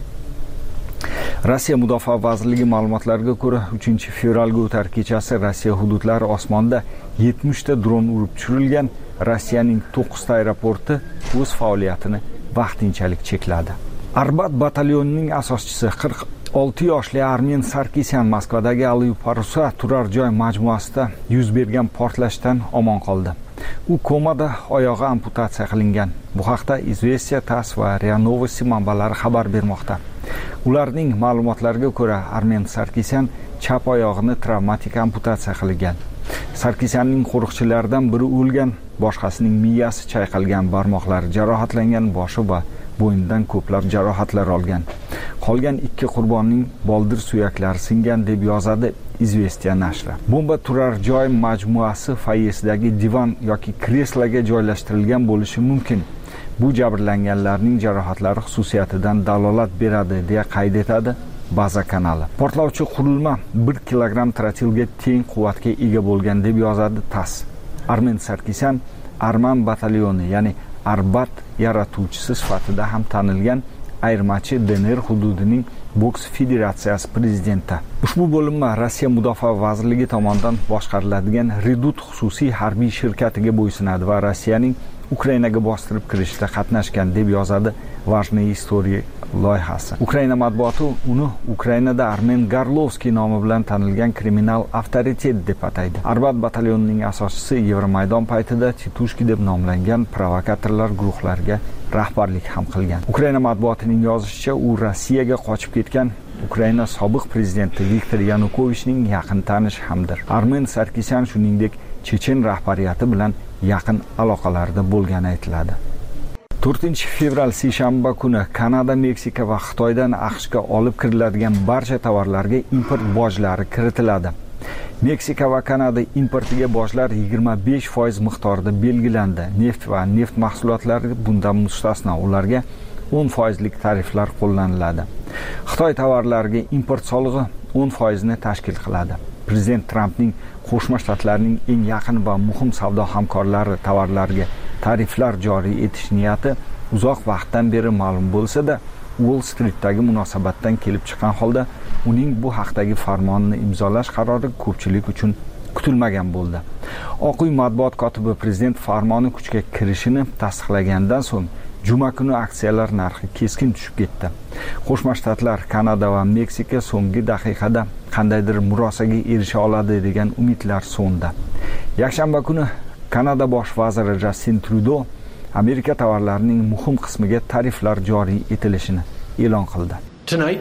Rossiya Mudofaa vazirligi ma'lumotlariga ko'ra, uchinchi fevralga o'tar kechasi Rossiya hududlari osmonida yetmish ta dron urib tushirilgan. Rossiyaning to'qqizta aeroporti o'z faoliyatini vaqtinchalik chekladi. Arbat batalyonining asoschisi qirq olti yoshli Armen Sarkisyan Moskvadagi Alyuparusa turar joy majmuasida yuz bergan portlashdan omon qoldi. U komada, oyog'i amputatsiya qilingan. Bu haqda Izvestiya, TASS va RIA Novosti manbalari xabar bermoqda. Ularning ma'lumotlariga ko'ra, Armen Sarkisyan chap oyog'ini travmatik amputatsiya qilgan. Sarkisyanning qo'riqchilaridan biri o'lgan, boshqasining miyasi chayqalgan, barmoqlari jarohatlangan, boshi va bo'ynidan ko'plab jarohatlar olgan. Qolgan ikki qurbonning boldir suyaklari singan deb yozadi Izvestiya nashri. Bomba turar joy majmuasi foyesidagi divan yoki kresloga joylashtirilgan bo'lishi mumkin. Bu jabrlanganlarning jarohatlari xususiyatidan dalolat beradi deya qayd etadi Baza kanali. Portlovchi qurilma bir kilogramm trotilga teng quvvatga ega bo'lgan deb yozadi TASS. Armen Sarkisyan Arman batalyoni, ya'ni Arbat yaratuvchisi sifatida ham tanilgan ayirmachi D N R hududining boks federatsiyasi prezidenti. Ushbu bo'linma Rossiya Mudofaa vazirligi tomonidan boshqariladigan Redut xususiy harbiy shirkatiga bo'ysunadi va Rossiyaning Ukrainaga bostirib kirishda qatnashgan deb yozadi Vajniy Istoriya loyihasi. Ukraina matbuoti uni Ukrainada Armen Garlovskiy nomi bilan tanilgan kriminal avtoritet deb ataydi. Arbat batalyonining asoschisi Yevromaydon paytida Titushki deb nomlangan provokatorlar guruhlariga rahbarlik ham qilgan. Ukraina matbuotining yozishicha, u Rossiyaga qochib ketgan Ukraina sobiq prezidenti Viktor Yanukovichning yaqin tanishi hamdir. Armen Sarkisyan shuningdek Chechen rahbariyati bilan yaqin aloqalarda bo'lgani aytiladi. to'rtinchi fevral seshanba kuni Kanada, Meksika va Xitoydan AQShga olib kiriladigan barcha tovarlarga import bojlari kiritiladi. Meksika va Kanada importiga bojlar yigirma besh foiz miqdorida belgilandi. Neft va neft mahsulotlari bundan mustasno, ularga o'n foizlik tariflar qo'llaniladi. Xitoy tovarlariga import solig'i o'n foizni tashkil qiladi. Prezident Trampning Qo'shma Shtatlarning eng yaqin va muhim savdo hamkorlari tovarlarga tariflar joriy etish niyati uzoq vaqtdan beri ma'lum bo'lsa-da, Wall Streetdagi munosabatdan kelib chiqqan holda uning bu haqdagi farmonni imzolash qarori ko'pchilik uchun kutilmagan bo'ldi. Oq uy matbuot kotibi prezident farmoni kuchga kirishini tasdiqlagandan so'ng juma kuni aksiyalar narxi keskin tushib ketdi. Qo'shma Shtatlar, Kanada va Meksika so'nggi daqiqada qandaydir murosaga erisha oladi degan umidlar so'ndi. Yakshanba kuni Kanada bosh vaziri Justin Trudeau Amerika tovarlarining muhim qismiga tariflar joriy etilishini e'lon qildi. Tonight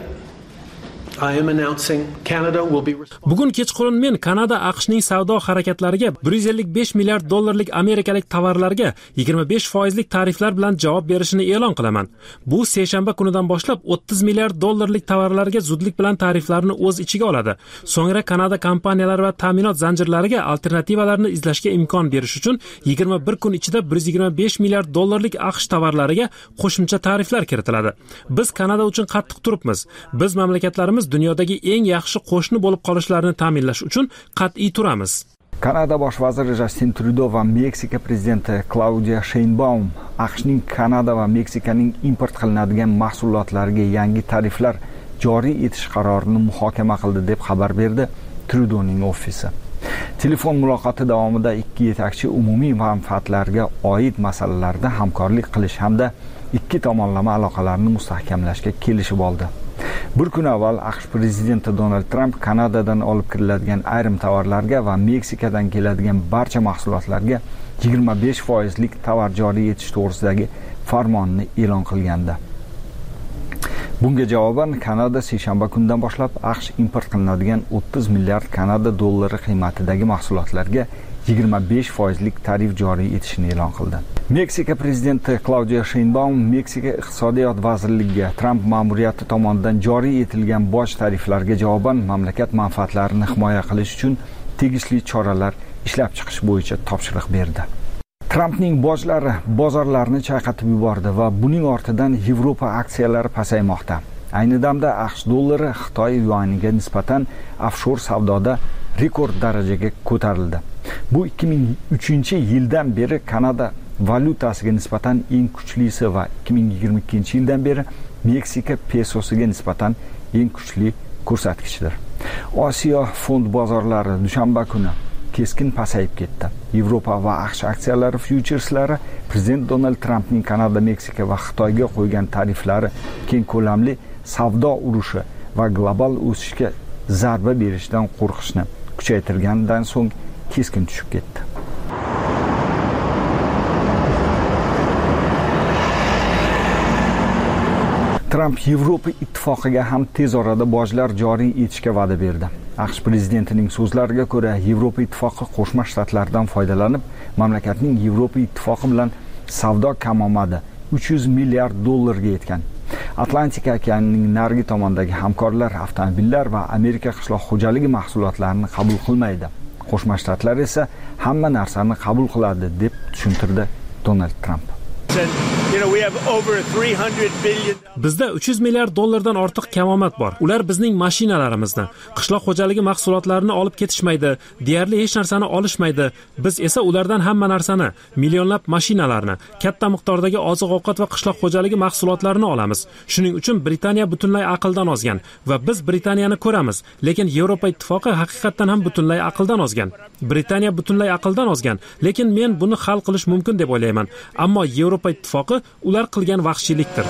I am announcing Canada will be Bugun kechqurun men Kanada AQShning savdo harakatlariga bir yuz ellik besh milliard dollarlik amerikalik tovarlarga yigirma besh foizlik tariflar bilan javob berishini e'lon qilaman. Bu seshanba kunidan boshlab o'ttiz milliard dollarlik tovarlarga zudlik bilan tariflarni o'z ichiga oladi. So'ngra Kanada kompaniyalari va ta'minot zanjirlariga alternativalarni izlashga imkon berish uchun yigirma bir kun ichida bir yuz yigirma besh milliard dollarlik AQSh tovarlariga qo'shimcha tariflar kiritiladi. Biz Kanada uchun qattiq turibmiz. Biz mamlakatlarimiz dunyodagi eng yaxshi qo'shni bo'lib qolishlarini ta'minlash uchun qat'iy turamiz. Kanada bosh vaziri Justin Trudeau va Meksika prezidenti Claudia Sheinbaum AQShning Kanada va Meksikaning import qilinadigan mahsulotlariga yangi tariflar joriy etish qarorini muhokama qildi deb xabar berdi Trudeauning ofisi. Telefon muloqoti davomida ikki yetakchi umumiy manfaatlarga oid masalalarda hamkorlik qilish hamda ikki tomonlama aloqalarni mustahkamlashga kelishib oldi. Bir kun avval AQSh prezidenti Donald Trump Kanadadan olib kiriladigan ayrim tovarlarga va Meksikadan keladigan barcha mahsulotlarga yigirma besh foizlik tovar joriy etish to'g'risidagi farmonni e'lon qilgandi. Bunga javoban Kanada seshanba kundan boshlab AQSh import qilinadigan o'ttiz milliard Kanada dollari qiymatidagi mahsulotlarga yigirma besh foizlik tarif joriy etishini e'lon qildi. Meksika prezidenti Claudia Sheinbaum Meksika iqtisodiyot vazirligiga Trump ma'muriyati tomonidan joriy etilgan boj tariflariga javoban mamlakat manfaatlarini himoya qilish uchun tegishli choralar ishlab chiqish bo'yicha topshiriq berdi. Trampning bojlari bozorlarni chayqatib yubordi va buning ortidan Yevropa aksiyalari pasaymoqda. Ayni damda AQSh dollari Xitoy yuaniga nisbatan offshor savdoda rekord darajaga ko'tarildi. Bu ikki ming uchinchi yildan beri Kanada valyutasiga nisbatan eng kuchlisi va ikki ming yigirma ikkinchi yildan beri Meksika pesosiga nisbatan eng kuchli ko'rsatkichdir. Osiyo fond bozorlari dushanba kuni keskin pasayib ketdi. Yevropa va AQSh aksiyalari fyucherslari prezident Donald Trampning Kanada, Meksika va Xitoyga qo'ygan tariflari keng ko'lamli savdo urushi va global o'sishga zarba berishdan qo'rqishni kuchaytirgandan so'ng keskin tushib ketdi. Tramp Yevropa ittifoqiga ham tez orada bojlar joriy etishga va'da berdi. AQSh prezidentining so'zlariga ko'ra, Yevropa ittifoqi Qo'shma Shtatlardan foydalanib, mamlakatning Yevropa ittifoqi bilan savdo kamomadi uch yuz milliard dollarga yetgan. Atlantika okeanining narigi tomondagi hamkorlar avtomobillar va Amerika qishloq xo'jaligi mahsulotlarini qabul qilmaydi. Qo'shma Shtatlar esa hamma narsani qabul qiladi deb tushuntirdi Donald Trump. Bizda uch yuz milliard dollardan ortiq kamomad bor. Ular bizning mashinalarimizni, qishloq xo'jaligi mahsulotlarini olib ketishmaydi, deyarli hech narsani olishmaydi. Biz esa ulardan hamma narsani, millionlab mashinalarni, katta miqdordagi oziq-ovqat va qishloq xo'jaligi mahsulotlarini olamiz. Shuning uchun Britaniya butunlay aqldan ozgan va biz Britaniyani ko'ramiz, lekin Yevropa ittifoqi haqiqatan ham butunlay aqldan ozgan. Britaniya butunlay aqldan ozgan, lekin men buni hal qilish mumkin deb o'ylayman. Ammo Yevropa ittifoqi ular qilgan vahshiylikdir.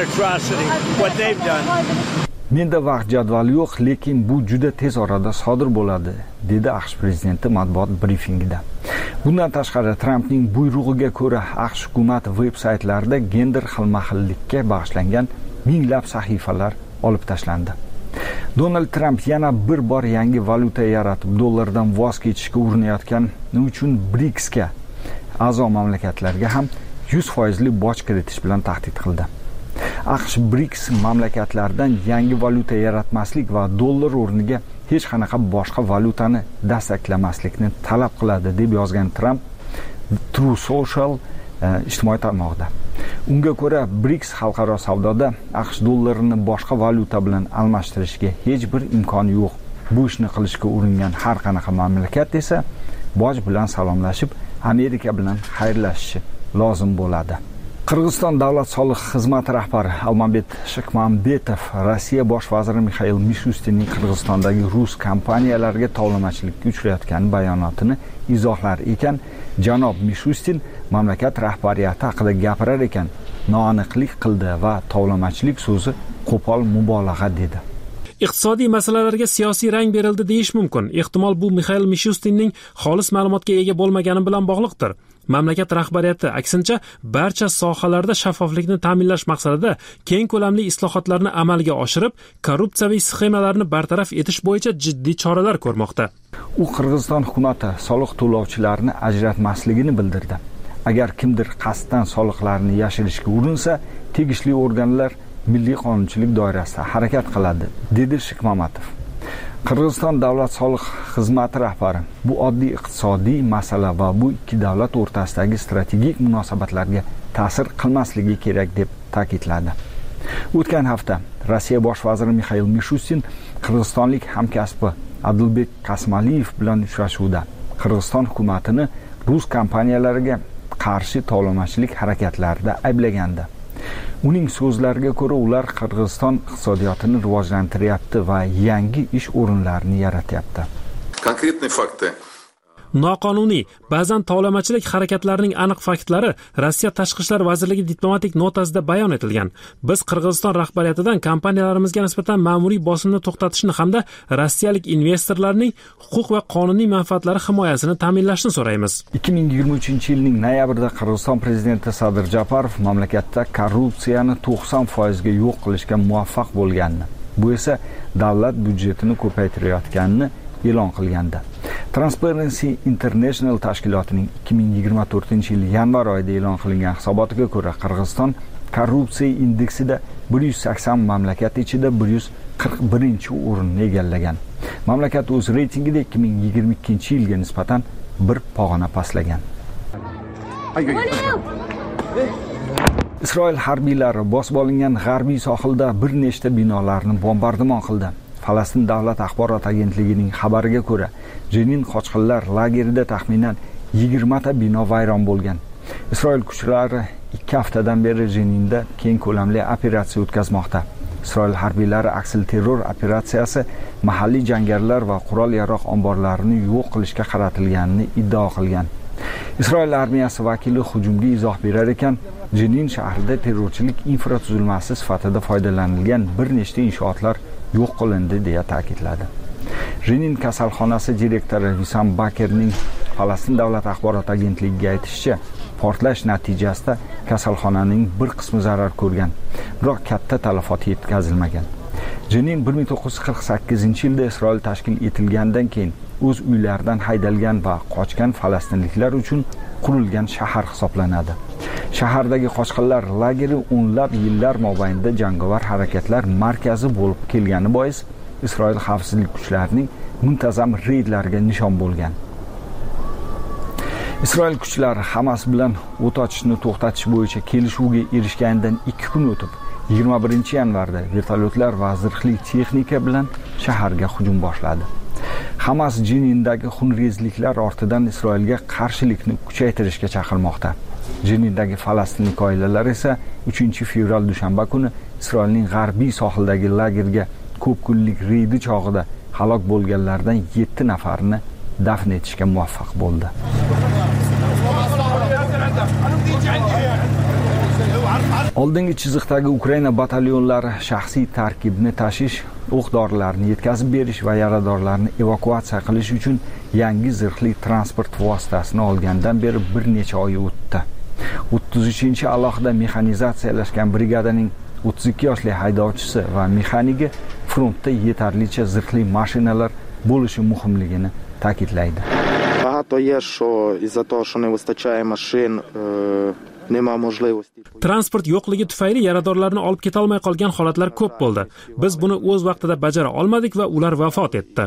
Menda vaqt jadvali yo'q, lekin bu juda tez orada sodir bo'ladi, dedi AQSh prezidenti matbuot brifingida. Bundan tashqari, Trampning buyrug'iga ko'ra AQSh hukumat veb-saytlarida gender xilma-xillikka bag'ishlangan minglab sahifalar olib tashlandi. Donald Trump yana bir bor yangi valyuta yaratib, dollardan voz kechishga urinayotgani uchun BRICSga a'zo mamlakatlarga ham yuz foizli boj kiritish bilan tahdid qildi. AQSh BRICS mamlakatlaridan yangi valyuta yaratmaslik va dollar o'rniga hech qanaqa boshqa valyutani dastaklamaslikni talab qiladi deb yozgan Trump True Social ijtimoiy tarmog'ida. Unga ko'ra, BRICS xalqaro savdoda AQSh dollarini boshqa valyuta bilan almashtirishga hech bir imkoni yo'q. Bu ishni qilishga uringan har qanaqa mamlakat esa boj bilan salomlashib, Amerika bilan xayrlashishi lozim bo'ladi. Qirg'iziston davlat soliq xizmati rahbari Almambet Shikmambetov Rossiya bosh vaziri Mixail Mishustinning Qirg'izistondagi rus kompaniyalariga tovlamachilikka uchrayotgani bayonotini izohlar ekan, janob Mishustin mamlakat rahbariyati haqida gapirar ekan, noaniqlik qildi va tovlamachilik so'zi qo'pol mubolag'a dedi. Iqtisodiy masalalarga siyosiy rang berildi deyish mumkin. Ehtimol bu Mixail Mishustinning xolis ma'lumotga ega bo'lmagani bilan bog'liqdir. Mamlakat rahbariyati aksincha barcha sohalarda shaffoflikni ta'minlash maqsadida keng ko'lamli islohotlarni amalga oshirib, korrupsiyaviy sxemalarni bartaraf etish bo'yicha jiddiy choralar ko'rmoqda. U Qirg'iziston hukumati soliq to'lovchilarini ajratmasligini bildirdi. Agar kimdir qasddan soliqlarni yashirishga urinsa, tegishli organlar milliy qonunchilik doirasida harakat qiladi, dedi Shikmamatov. Qirg'iziston davlat soliq xizmati rahbari bu oddiy iqtisodiy masala va bu ikki davlat o'rtasidagi strategik munosabatlarga ta'sir qilmasligi kerak deb ta'kidladi. O'tgan hafta Rossiya bosh vaziri Mixail Mishustin qirg'izistonlik hamkasbi Adilbek Qasmaliyev bilan uchrashuvda Qirg'iziston hukumatini rus kompaniyalariga qarshi tovlamachilik harakatlarida ayblagandi. Uning so'zlariga ko'ra, ular Qirg'iziston iqtisodiyotini rivojlantiryapti va yangi ish o'rinlarini yaratyapti. Konkretные факты. Noqonuniy, ba'zan tovlamachilik harakatlarining aniq faktlari Rossiya Tashqi ishlar vazirligi diplomatik notasida bayon etilgan. Biz Qirg'iziston rahbariyatidan kompaniyalarimizga nisbatan ma'muriy bosimni to'xtatishni hamda rossiyalik investorlarning huquq va qonuniy manfaatlari himoyasini ta'minlashni so'raymiz. ikki ming yigirma uchinchi yilning noyabrida Qirg'iziston prezidenti Sadir Japarov mamlakatda korrupsiyani to'qson foizga yo'q qilishga muvaffaq bo'lganini, bu esa davlat byudjetini ko'paytirayotganini e'lon qilgandi. Transparency International tashkilotining ikki ming yigirma to'rtinchi yil yanvar oyida e'lon qilingan hisobotiga ko'ra, Qirg'iziston korrupsiya indeksida bir yuz sakson mamlakat ichida bir yuz qirq birinchi o'rinni egallagan. Mamlakat o'z reytingida ikki ming yigirma ikkinchi yilga nisbatan bir pog'ona pastlagan. Isroil harbiylari bosib olingan g'arbiy sohilda bir nechta binolarni bombardimon qildi. Falastin davlat axborot agentligining xabariga ko'ra, Jenin qochqinlar lagerida taxminan yigirma ta bino vayron bo'lgan. Isroil kuchlari ikki haftadan beri Jeninda keng ko'lamli operatsiya o'tkazmoqda. Isroil harbiylari aksil terror operatsiyasi mahalliy jangarilar va qurol-yarog' omborlarini yo'q qilishga qaratilganini iddao qilgan. Isroil armiyasi vakili hujumga izoh berar ekan, Jenin shahrida terrorchilik infratuzilmasi sifatida foydalanilgan bir nechta inshootlar yo'q qilindi deya ta'kidladi. Jenin kasalxonasi direktori Visam Bakerning Falastin davlat axborot agentligiga aytishicha, portlash natijasida kasalxonaning bir qismi zarar ko'rgan, biroq katta talafot yetkazilmagan. Jenin bir ming to'qqiz yuz qirq sakkizinchi yilda Isroil tashkil etilgandan keyin o'z uylaridan haydalgan va qochgan falastinliklar uchun qurilgan shahar hisoblanadi. Shahardagi qochqinlar lageri o'nlab yillar mobaynida jangovar harakatlar markazi bo'lib kelgani bois Isroil xavfsizlik kuchlarining muntazam reydlariga nishon bo'lgan. Isroil kuchlari Hamas bilan o't ochishni to'xtatish bo'yicha kelishuvga erishganidan ikki kun o'tib, yigirma birinchi yanvarda vertolyotlar va zirhli texnika bilan shaharga hujum boshladi. Hamas Jenindagi xunrezliklar ortidan Isroilga qarshilikni kuchaytirishga chaqirmoqda. Jenindagi falastinlik oilalar esa uchinchi fevral dushanba kuni Isroilning g'arbiy sohildagi lagerga ko'p kunlik reydi chog'ida halok bo'lganlardan yetti nafarini dafn etishga muvaffaq bo'ldi. Oldingi chiziqdagi Ukraina batalyonlari shaxsiy tarkibni tashish, o'q-dorilarni yetkazib berish va yaradorlarni evakuatsiya qilish uchun yangi zirhli transport vositasini olgandan beri bir necha oy o'tdi. o'ttiz uchinchi alohida mexanizatsiyalashgan brigadaning o'ttiz ikki yoshli haydovchisi va mexanigi frontda yetarlicha zirhli mashinalar bo'lishi muhimligini ta'kidlaydi. Багато є, що із-за того, що не вистачає машин, nima можливості. Transport yo'qligi tufayli yaradorlarni olib keta olmay qolgan holatlar ko'p bo'ldi. Biz buni o'z vaqtida bajara olmadik va ular vafot etdi.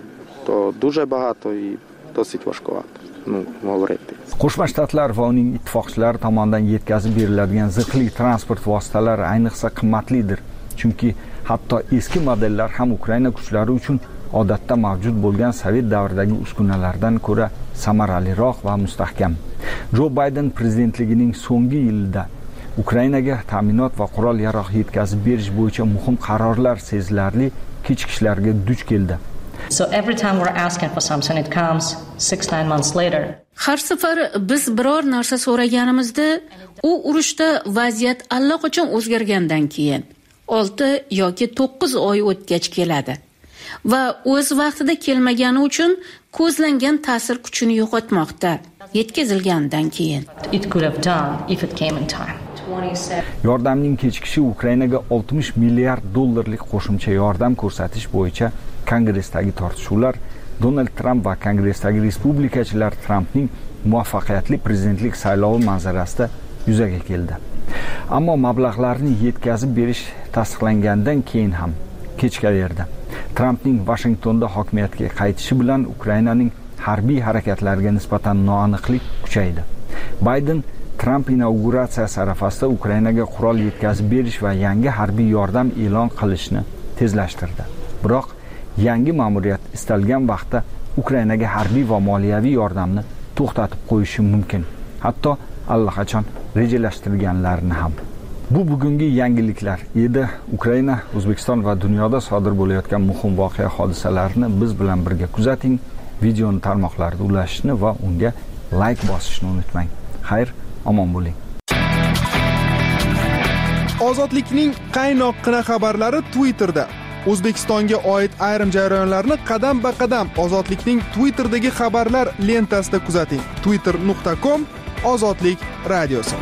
To дуже багато і досить важкувато. Ну, говорити. Qo'shma Shtatlar va uning ittifoqchilari tomonidan yetkazib beriladigan zirhli transport vositalari ayniqsa qimmatlidir. Chunki hatto eski modellar ham Ukraina kuchlari uchun odatda mavjud bo'lgan Sovet davridagi uskunalardan ko'ra samaraliroq va mustahkam. Jo Bayden prezidentligining so'nggi yilida Ukrainaga ta'minot va qurol-yarog' yetkazib berish bo'yicha muhim qarorlar sezilarli kechikishlarga duch keldi. So every time we're asking for something, it comes six nine months later. Har safar biz biror narsa so'raganimizda, u urushda vaziyat allaqachon o'zgargandan keyin olti yoki to'qqiz oy o'tgach keladi. Va o'z vaqtida kelmagani uchun ko'zlangan ta'sir kuchini yo'qotmoqda. Yetkazilgandan keyin. It could have done if it came in time. Yordamning kechikishi Ukrainaga oltmish milliard dollarlik qo'shimcha yordam ko'rsatish bo'yicha Kongressdagi tortishuvlar Donald Trump va Kongressdagi respublikachilar Trumpning muvaffaqiyatli prezidentlik saylovi manzarasida yuzaga keldi. Ammo mablag'larni yetkazib berish tasdiqlangandan keyin ham kechikaverdi. Trumpning Washingtonda hokimiyatga qaytishi bilan Ukrainaning harbiy harakatlariga nisbatan noaniqlik kuchaydi. Bayden Trump inauguratsiyasi arafasida Ukrainaga qurol yetkazib berish va yangi harbiy yordam e'lon qilishni tezlashtirdi. Biroq yangi ma'muriyat istalgan vaqtda Ukrainaga harbiy va moliyaviy yordamni to'xtatib qo'yishi mumkin. Hatto allaqachon rejalashtirganlarini ham. Bu bugungi yangiliklar edi. Ukraina, O'zbekiston va dunyoda sodir bo'layotgan muhim voqea hodisalarni biz bilan birga kuzating. Videoni tarmoqlarda ulashishni va unga like bosishni unutmang. Xayr, omon bo'ling. Ozodlikning qaynoqqina xabarlari Twitterda. O'zbekistonga oid ayrim jarayonlarni qadam-ba-qadam Ozodlikning Twitterdagi xabarlar lentasida kuzating. twitter nuqta com Ozodlik radiosi.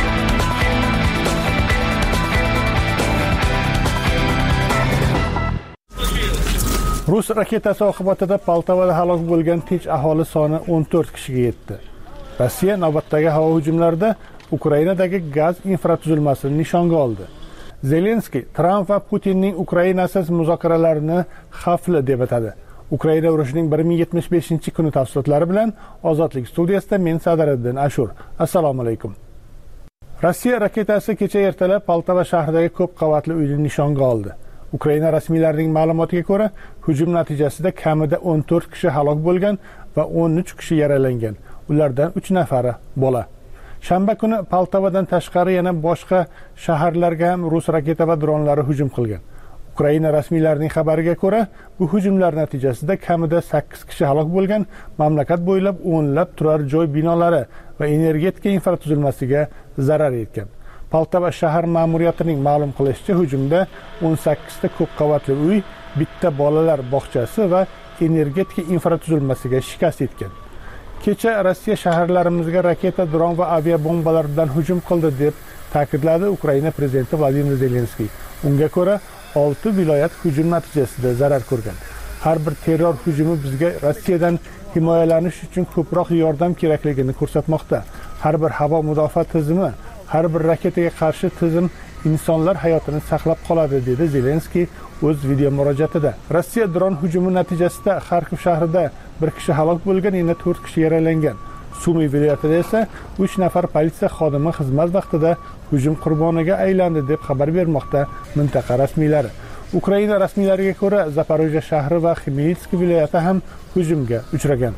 Rus raketasi oqibatida Poltavada halok bo'lgan tinch aholi soni o'n to'rt kishiga yetdi. Rossiya navbatdagi havo hujumlarida Ukrainadagi gaz infratuzilmasini nishonga oldi. Zelenskiy Tramp va Putinning Ukrainasiz muzokaralarini xavfli deb atadi. Ukraina urushining bir ming yetmish beshinchi kuni tafsilotlari bilan Ozodlik studiyasida men Sadariddin Ashur. Assalomu alaykum. Rossiya raketasi kecha ertalab Poltava shahridagi ko'p qavatli uyni nishonga oldi. Ukraina rasmiylarining ma'lumotiga ko'ra, hujum natijasida kamida o'n to'rt kishi halok bo'lgan va o'n uch kishi yaralangan. Ulardan uch nafari bola. Shanba kuni Poltavadan tashqari yana boshqa shaharlarga ham rus raketa va dronlari hujum qilgan. Ukraina rasmiylarining xabariga ko'ra, bu hujumlar natijasida kamida sakkiz kishi halok bo'lgan, mamlakat bo'ylab o'nlab turar joy binolari va energetika infratuzilmasiga zarar yetgan. Poltava shahar ma'muriyatining ma'lum qilishicha, hujumda o'n sakkizta ko'p qavatli uy, bitta bolalar bog'chasi va energetika infratuzilmasiga shikast yetgan. Kecha Rossiya shaharlarimizga raketa, dron va aviabombalar bilan hujum qildi deb ta'kidladi Ukraina prezidenti Vladimir Zelenskiy. Unga ko'ra, olti viloyat hujum natijasida zarar ko'rgan. Har bir terror hujumi bizga Rossiyadan himoyalanish uchun ko'proq yordam kerakligini ko'rsatmoqda. Har bir havo mudofaa tizimi, har bir raketaga qarshi tizim insonlar hayotini saqlab qoladi, dedi Zelenskiy o'z video murojaatida. Rossiya dron hujumi natijasida Xarkov shahrida bir kishi halok bo'lgan, yana to'rt kishi yaralangan. Sumi viloyatida esa uch nafar politsiya xodimi xizmat vaqtida hujum qurboniga aylandi deb xabar bermoqda mintaqa rasmiylari. Ukraina rasmiylariga ko'ra, Zaporojye shahri va Xmelnytsk viloyati ham hujumga uchragan.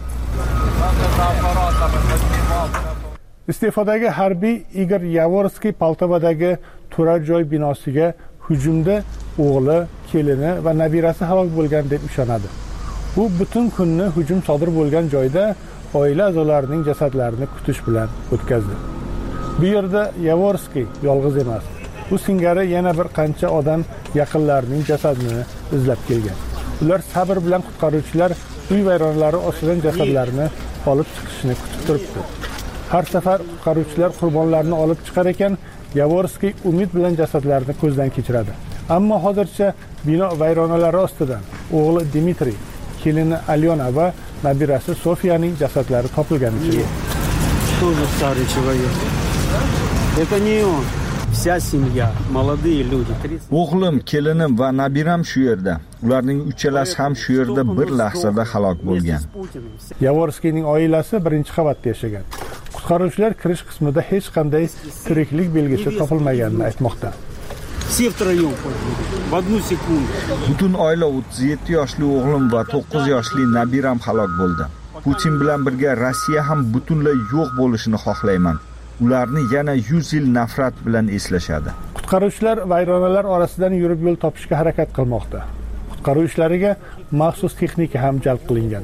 Iste'fodagi harbiy Igor Yavorskiy Poltavadagi turar joy binosiga hujumda o'g'li, kelini va nabirasi halok bo'lgan deb ishonadi. U butun kunni hujum sodir bo'lgan joyda oila a'zolarining jasadlarini kutish bilan o'tkazdi. Bu yerda Yavorskiy yolg'iz emas. U singari yana bir qancha odam yaqinlarining jasadini izlab kelgan. Ular sabr bilan qutqaruvchilar uy vayronalari ostidan jasadlarini olib chiqishni kutib turibdi. Har safar qutqaruvchilar qurbonlarni olib chiqar ekan, Yavorskiy umid bilan jasadlarni ko'zdan kechiradi. Ammo hozircha bino vayronalari ostidan o'g'li Dmitriy, kelini Alyona va nabirasi Sofiyaning jasadlari topilganicha yo'q. Тоже старый человек. Это не он. Вся семья, молодые люди. O'g'lim, kelinim va nabiram shu yerda. Ularning uchalasi ham shu yerda bir lahzada halok bo'lgan. Yavorskiyning oilasi birinchi qavatda yashagan. Qutqaruvchilar kirish qismida hech qanday tiriklik belgisi topilmaganini aytmoqda. Butun oila o'ttiz yetti yoshli o'g'lim va to'qqiz yoshli nabiram halok bo'ldi. Putin bilan birga Rossiya ham butunlay yo'q bo'lishini xohlayman. Ularni yana yuz yil nafrat bilan eslashadi. Qutqaruvchilar vayronalar orasidan yurib yo'l topishga harakat qilmoqda. Qutqaruv ishlariga maxsus texnika ham jalb qilingan.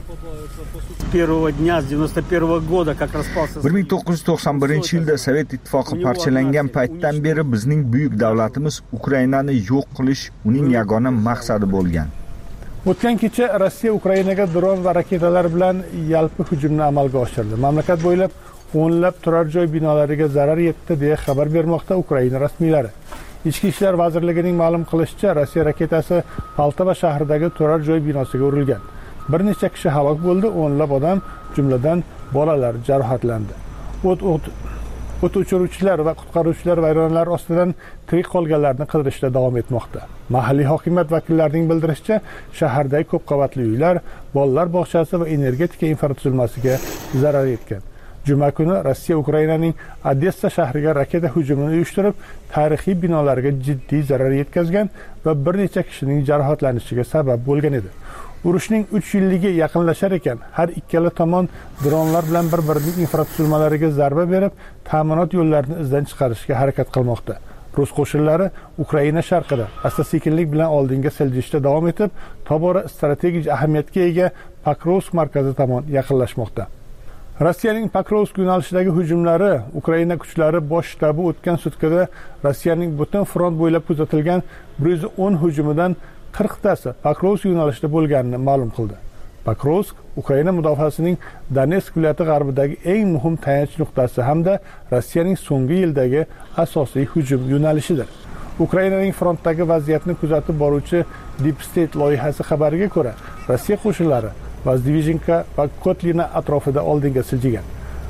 bir ming to'qqiz yuz to'qson birinchi yilda Sovet ittifoqi parchalangan paytdan beri bizning buyuk davlatimiz Ukrainani yo'q qilish uning yagona maqsadi bo'lgan. O'tgan kecha Rossiya Ukrainaga dron va raketalar bilan yalpi hujumni amalga oshirdi. Mamlakat bo'ylab o'nlab turar joy binolariga zarar yetdi deya xabar bermoqda Ukraina rasmiylari. Ichki ishlar vazirligining ma'lum qilishicha, Rossiya raketasi Poltava shahridagi turar joy binosiga urilgan. Bir necha kishi halok bo'ldi, o'nlab odam, jumladan bolalar jarohatlandi. O't o't o't o'chiruvchilar va qutqaruvchilar vayronalar ostidan tirik qolganlarni qidirishda davom etmoqda. Mahalliy hokimiyat vakillarining bildirishicha, shahardagi ko'p qavatli uylar, bolalar bog'chasi va energetika infratuzilmasiga zarar yetgan. Juma kuni Rossiya Ukrainaning Odessa shahriga raketa hujumini uyushtirib, tarixiy binolarga jiddiy zarar yetkazgan va bir necha kishining jarohatlanishiga sabab bo'lgan edi. Urushning uch yilligi yaqinlashar ekan, har ikkala tomon dronlar bilan bir-birining infratuzilmalariga zarba berib, ta'minot yo'llarini izdan chiqarishga harakat qilmoqda. Rus qo'shinlari Ukraina sharqida asta-sekinlik bilan oldinga siljishda davom etib, tobora strategik ahamiyatga ega Pokrovsk markazi tomon yaqinlashmoqda. Rossiyaning Pokrovsk yo'nalishidagi hujumlari, Ukraina kuchlari bosh shtabi o'tgan sutkada Rossiyaning butun front bo'ylab kuzatilgan bir yuz o'n hujumidan qirqtasi Pokrovsk yo'nalishida bo'lganini ma'lum qildi. Pokrovsk Ukraina mudofaasining Donetsk viloyati g'arbidagi eng muhim tayanch nuqtasi hamda Rossiyaning so'nggi yildagi asosiy hujum yo'nalishidir. Ukrainaning frontdagi vaziyatni kuzatib boruvchi Deep State loyihasi xabariga ko'ra, Rossiya qo'shinlari Vazdivizhinka va Kotlina atrofida oldinga siljigan.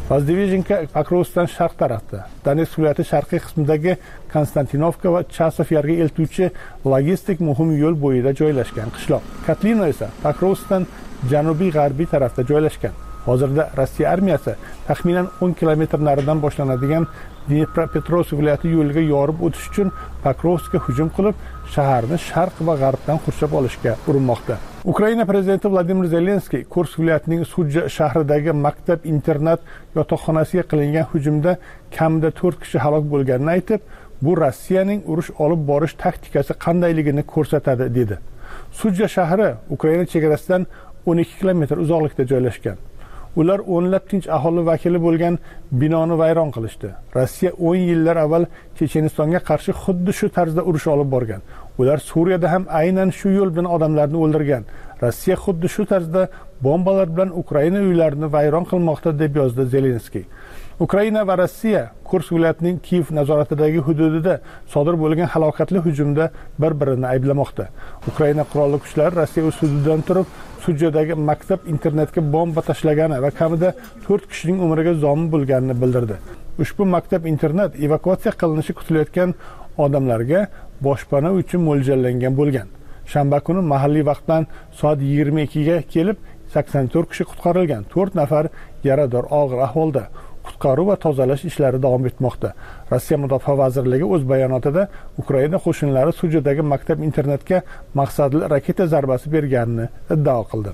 Vazdivijenka Pokrovskdan sharq tarafda, Donetsk viloyati sharqiy qismidagi Konstantinovka va Chasov yarga eltuvchi logistik muhim yo'l bo'yida joylashgan qishloq. Katlino esa Pokrovskdan janubiy g'arbiy tarafda joylashgan. Hozirda Rossiya armiyasi taxminan o'n kilometr naridan boshlanadigan Dnepropetrovsk viloyati yo'liga yorib o'tish uchun Pokrovskka hujum qilib, shaharni sharq va g'arbdan qurshab olishga urinmoqda. Ukraina prezidenti Vladimir Zelenskiy Kursk viloyatining Sudja shahridagi maktab-internat yotoqxonasiga qilingan hujumda kamida to'rt kishi halok bo'lganini aytib, bu Rossiyaning urush olib borish taktikasi qandayligini ko'rsatadi dedi. Sudja shahri Ukraina chegarasidan o'n ikki kilometr uzoqlikda joylashgan. Ular o'nlab tinch aholi vakili bo'lgan binoni vayron qilishdi. Rossiya o'n yillar avval Chechenistonga qarshi xuddi shu tarzda urush olib borgan. Ular Suriyada ham aynan shu yo'l bilan odamlarni o'ldirgan. Rossiya xuddi shu tarzda bombalar bilan Ukraina uylarini vayron qilmoqda deb yozdi Zelenskiy. Ukraina va Rossiya Kursk viloyatining Kiyev nazoratidagi hududida sodir bo'lgan halokatli hujumda bir-birini ayblamoqda. Ukraina qurolli kuchlari Rossiya o'z hududidan turib Sudjadagi maktab internetga bomba tashlagani va kamida to'rt kishining umriga zomin bo'lganini bildirdi. Ushbu maktab internet evakuatsiya qilinishi kutilayotgan odamlarga boshpana uchun mo'ljallangan bo'lgan. Shanba kuni mahalliy vaqt bilan soat yigirma ikkiga kelib sakson to'rt kishi qutqarilgan. to'rt nafar yarador og'ir ahvolda. Qutqaruv va tozalash ishlari davom etmoqda. Rossiya Mudofaa vazirligi o'z bayonotida Ukraina qo'shinlari Sudjadagi maktab internetga maqsadli raketa zarbasi berganini iddao qildi.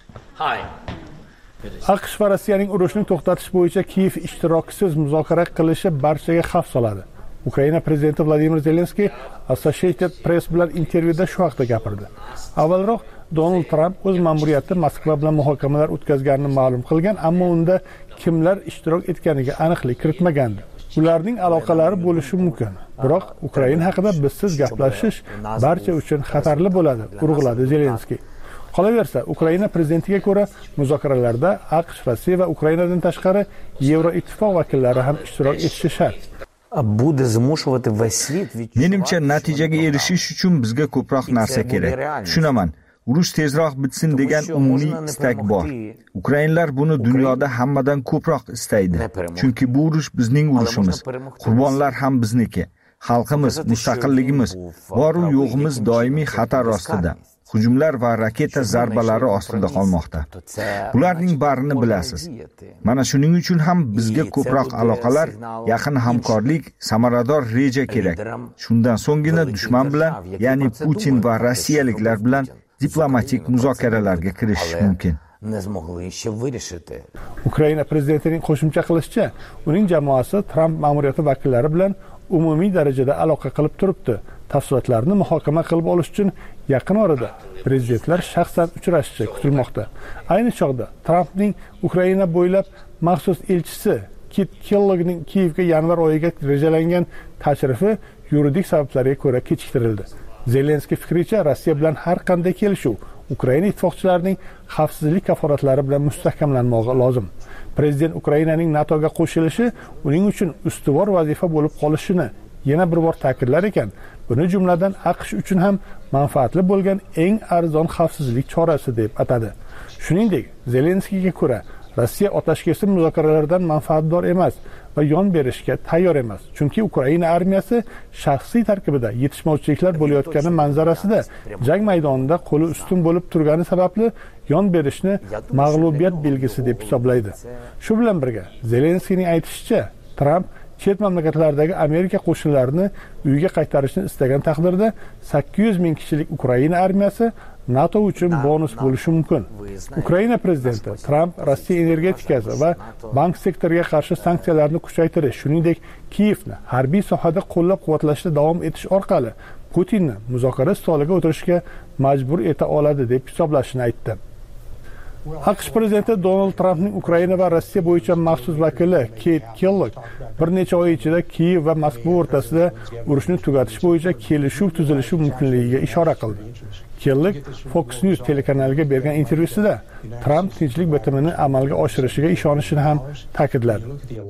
AQSh va Rossiyaning urushni to'xtatish bo'yicha Kiyev ishtirokisiz muzokara qilishi barchaga xavf soladi. Ukraina prezidenti Vladimir Zelenskiy Associated Press bilan intervyuda shu haqda gapirdi. Avvalroq Donald Trump o'z ma'muriyati Moskva bilan muhokamalar o'tkazganini ma'lum qilgan, ammo unda kimlar ishtirok etganiga aniqlik kiritmagandi. Ularning aloqalari bo'lishi mumkin, biroq Ukraina haqida bizsiz gaplashish barcha uchun xatarli bo'ladi, urg'uladi Zelenskiy. Qolaversa, Ukraina prezidentiga ko'ra, muzokaralarda AQSh, Rossiya va Ukrainadan tashqari Yevroittifoq vakillari ham ishtirok etishi shart. Menimcha, natijaga erishish uchun bizga ko'proq narsa kerak. Tushunaman. Urush tezroq bitsin degan umumiy istak bor. Ukrainlar buni dunyoda hammadan ko'proq istaydi. Chunki bu urush bizning urushimiz. Qurbonlar ham bizniki. Xalqimiz, mustaqilligimiz, bor u yo'g'imiz doimiy xatar ostida. Hujumlar va raketa zarbalari ostida qolmoqda. Bularning barini bilasiz. Mana shuning uchun ham bizga ko'proq aloqalar, yaqin hamkorlik, samarador reja kerak. Shundan so'nggina dushman bilan, ya'ni Putin va rossiyaliklar bilan diplomatik muzokaralarga kirishish mumkin. Ukraina prezidentining qo'shimcha qilishicha, uning jamoasi Trump ma'muriyati vakillari bilan umumiy darajada aloqa qilib turibdi. Tafsilotlarni muhokama qilib olish uchun yaqin orada prezidentlar shaxsan uchrashishi kutilmoqda. Ayni chog'da Trumpning Ukraina bo'ylab maxsus elchisi Kit Kellogning Kiyevga yanvar oyiga rejalangan tashrifi yuridik sabablarga ko'ra kechiktirildi. Zelenskiy fikricha, Rossiya bilan har qanday kelishuv Ukraina ittifoqchilarining xavfsizlik kafolatlari bilan mustahkamlanmoqi lozim. Prezident Ukrainaning NATOga qo'shilishi uning uchun ustuvor vazifa bo'lib qolishini yana bir bor ta'kidlar ekan, buni jumladan AQSh uchun ham manfaatli bo'lgan eng arzon xavfsizlik chorasi deb atadi. Shuningdek, Zelenskiyga ko'ra, Rossiya otashkesi muzokaralardan manfaatdor emas va yon berishga tayyor emas. Chunki Ukraina armiyasi shaxsiy tarkibida yetishmovchiliklar bo'layotgani manzarasida jang maydonida qo'li ustun bo'lib turgani sababli yon berishni mag'lubiyat belgisi deb hisoblaydi. Shu bilan birga, Zelenskiyning aytishicha, Trump chet mamlakatlardagi Amerika qo'shinlarini uyga qaytarishni istagan taqdirda sakkiz yuz ming kishilik Ukraina armiyasi NATO uchun bonus bo'lishi mumkin. Ukraina prezidenti Trump Rossiya energetikasi va bank sektoriga qarshi sanksiyalarni kuchaytirish, shuningdek Kiyevni harbiy sohada qo'llab-quvvatlashda davom etish orqali Putinni muzokara stoliga o'tirishga majbur eta oladi deb hisoblashini aytdi. AQSh prezidenti Donald Trampning Ukraina va Rossiya bo'yicha maxsus vakili Kit Kellogg bir necha oy ichida Kiyev va Moskva o'rtasida urushni tugatish bo'yicha kelishuv tuzilishi mumkinligiga ishora qildi. Kellogg Fox News telekanaliga bergan intervyusida Trump tinchlik bitimini amalga oshirishiga ishonishini ham ta'kidladi.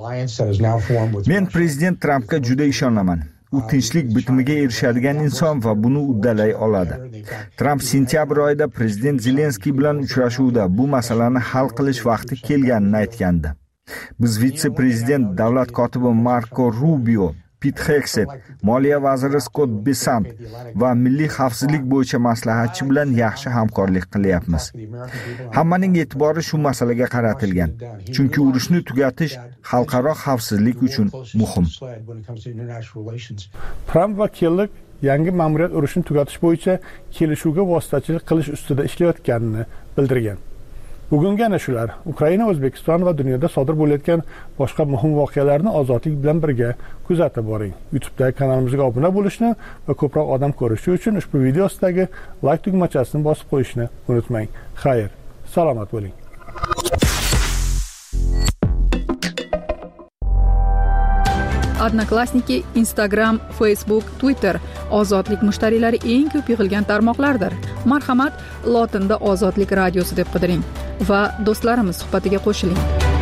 Men prezident Trampga juda ishonaman. U tinchlik bitimiga erishadigan inson va buni uddalay oladi. Trump sentyabr oyida prezident Zelenskiy bilan uchrashuvda bu masalani hal qilish vaqti kelganini aytgandi. Biz vitse-prezident davlat kotibi Marko Rubio, Pit Hegseth, Moliya vaziri Scott Bessent va milliy xavfsizlik bo'yicha maslahatchi bilan yaxshi hamkorlik qilyapmiz. Hammaning e'tibori shu masalaga qaratilgan, chunki urushni tugatish xalqaro xavfsizlik uchun muhim. Tramp vakillik yangi ma'muriyat urushni tugatish bo'yicha kelishuvga vositachilik qilish ustida ishlayotganini bildirgan. Bugungi ana shular Ukraina, O'zbekiston va dunyoda sodir bo'layotgan boshqa muhim voqealarni ozodlik bilan birga kuzatib boring. YouTube'dagi kanalimizga obuna bo'lishni va ko'proq odam ko'rishi uchun ushbu video ostidagi like tugmachasini bosib qo'yishni unutmang. Xayr, salomat bo'ling. Odnoklassniki, Instagram, Facebook, Twitter ozodlik mushtariylari eng ko'p yig'ilgan tarmoqlardir. Marhamat, lotinda Ozodlik radiosi deb qidiring va do'stlarimiz suhbatiga qo'shiling.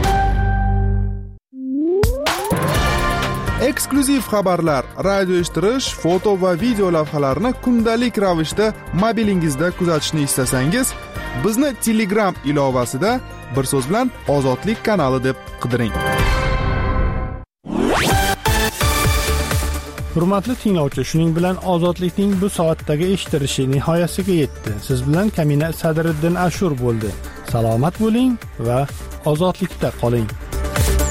Eksklyuziv xabarlar, radio eshittirish, foto va video lavhalarni kundalik ravishda mobilingizda kuzatishni istasangiz, bizni Telegram ilovasida bir so'z bilan Ozodlik kanali deb qidiring. Hurmatli tinglovchi, shuning bilan Ozodlikning bu soatdagi eshittirishi nihoyasiga yetdi. Siz bilan Kamina Sadriddin Ashur bo'ldi. Salomat bo'ling va ozodlikda qoling.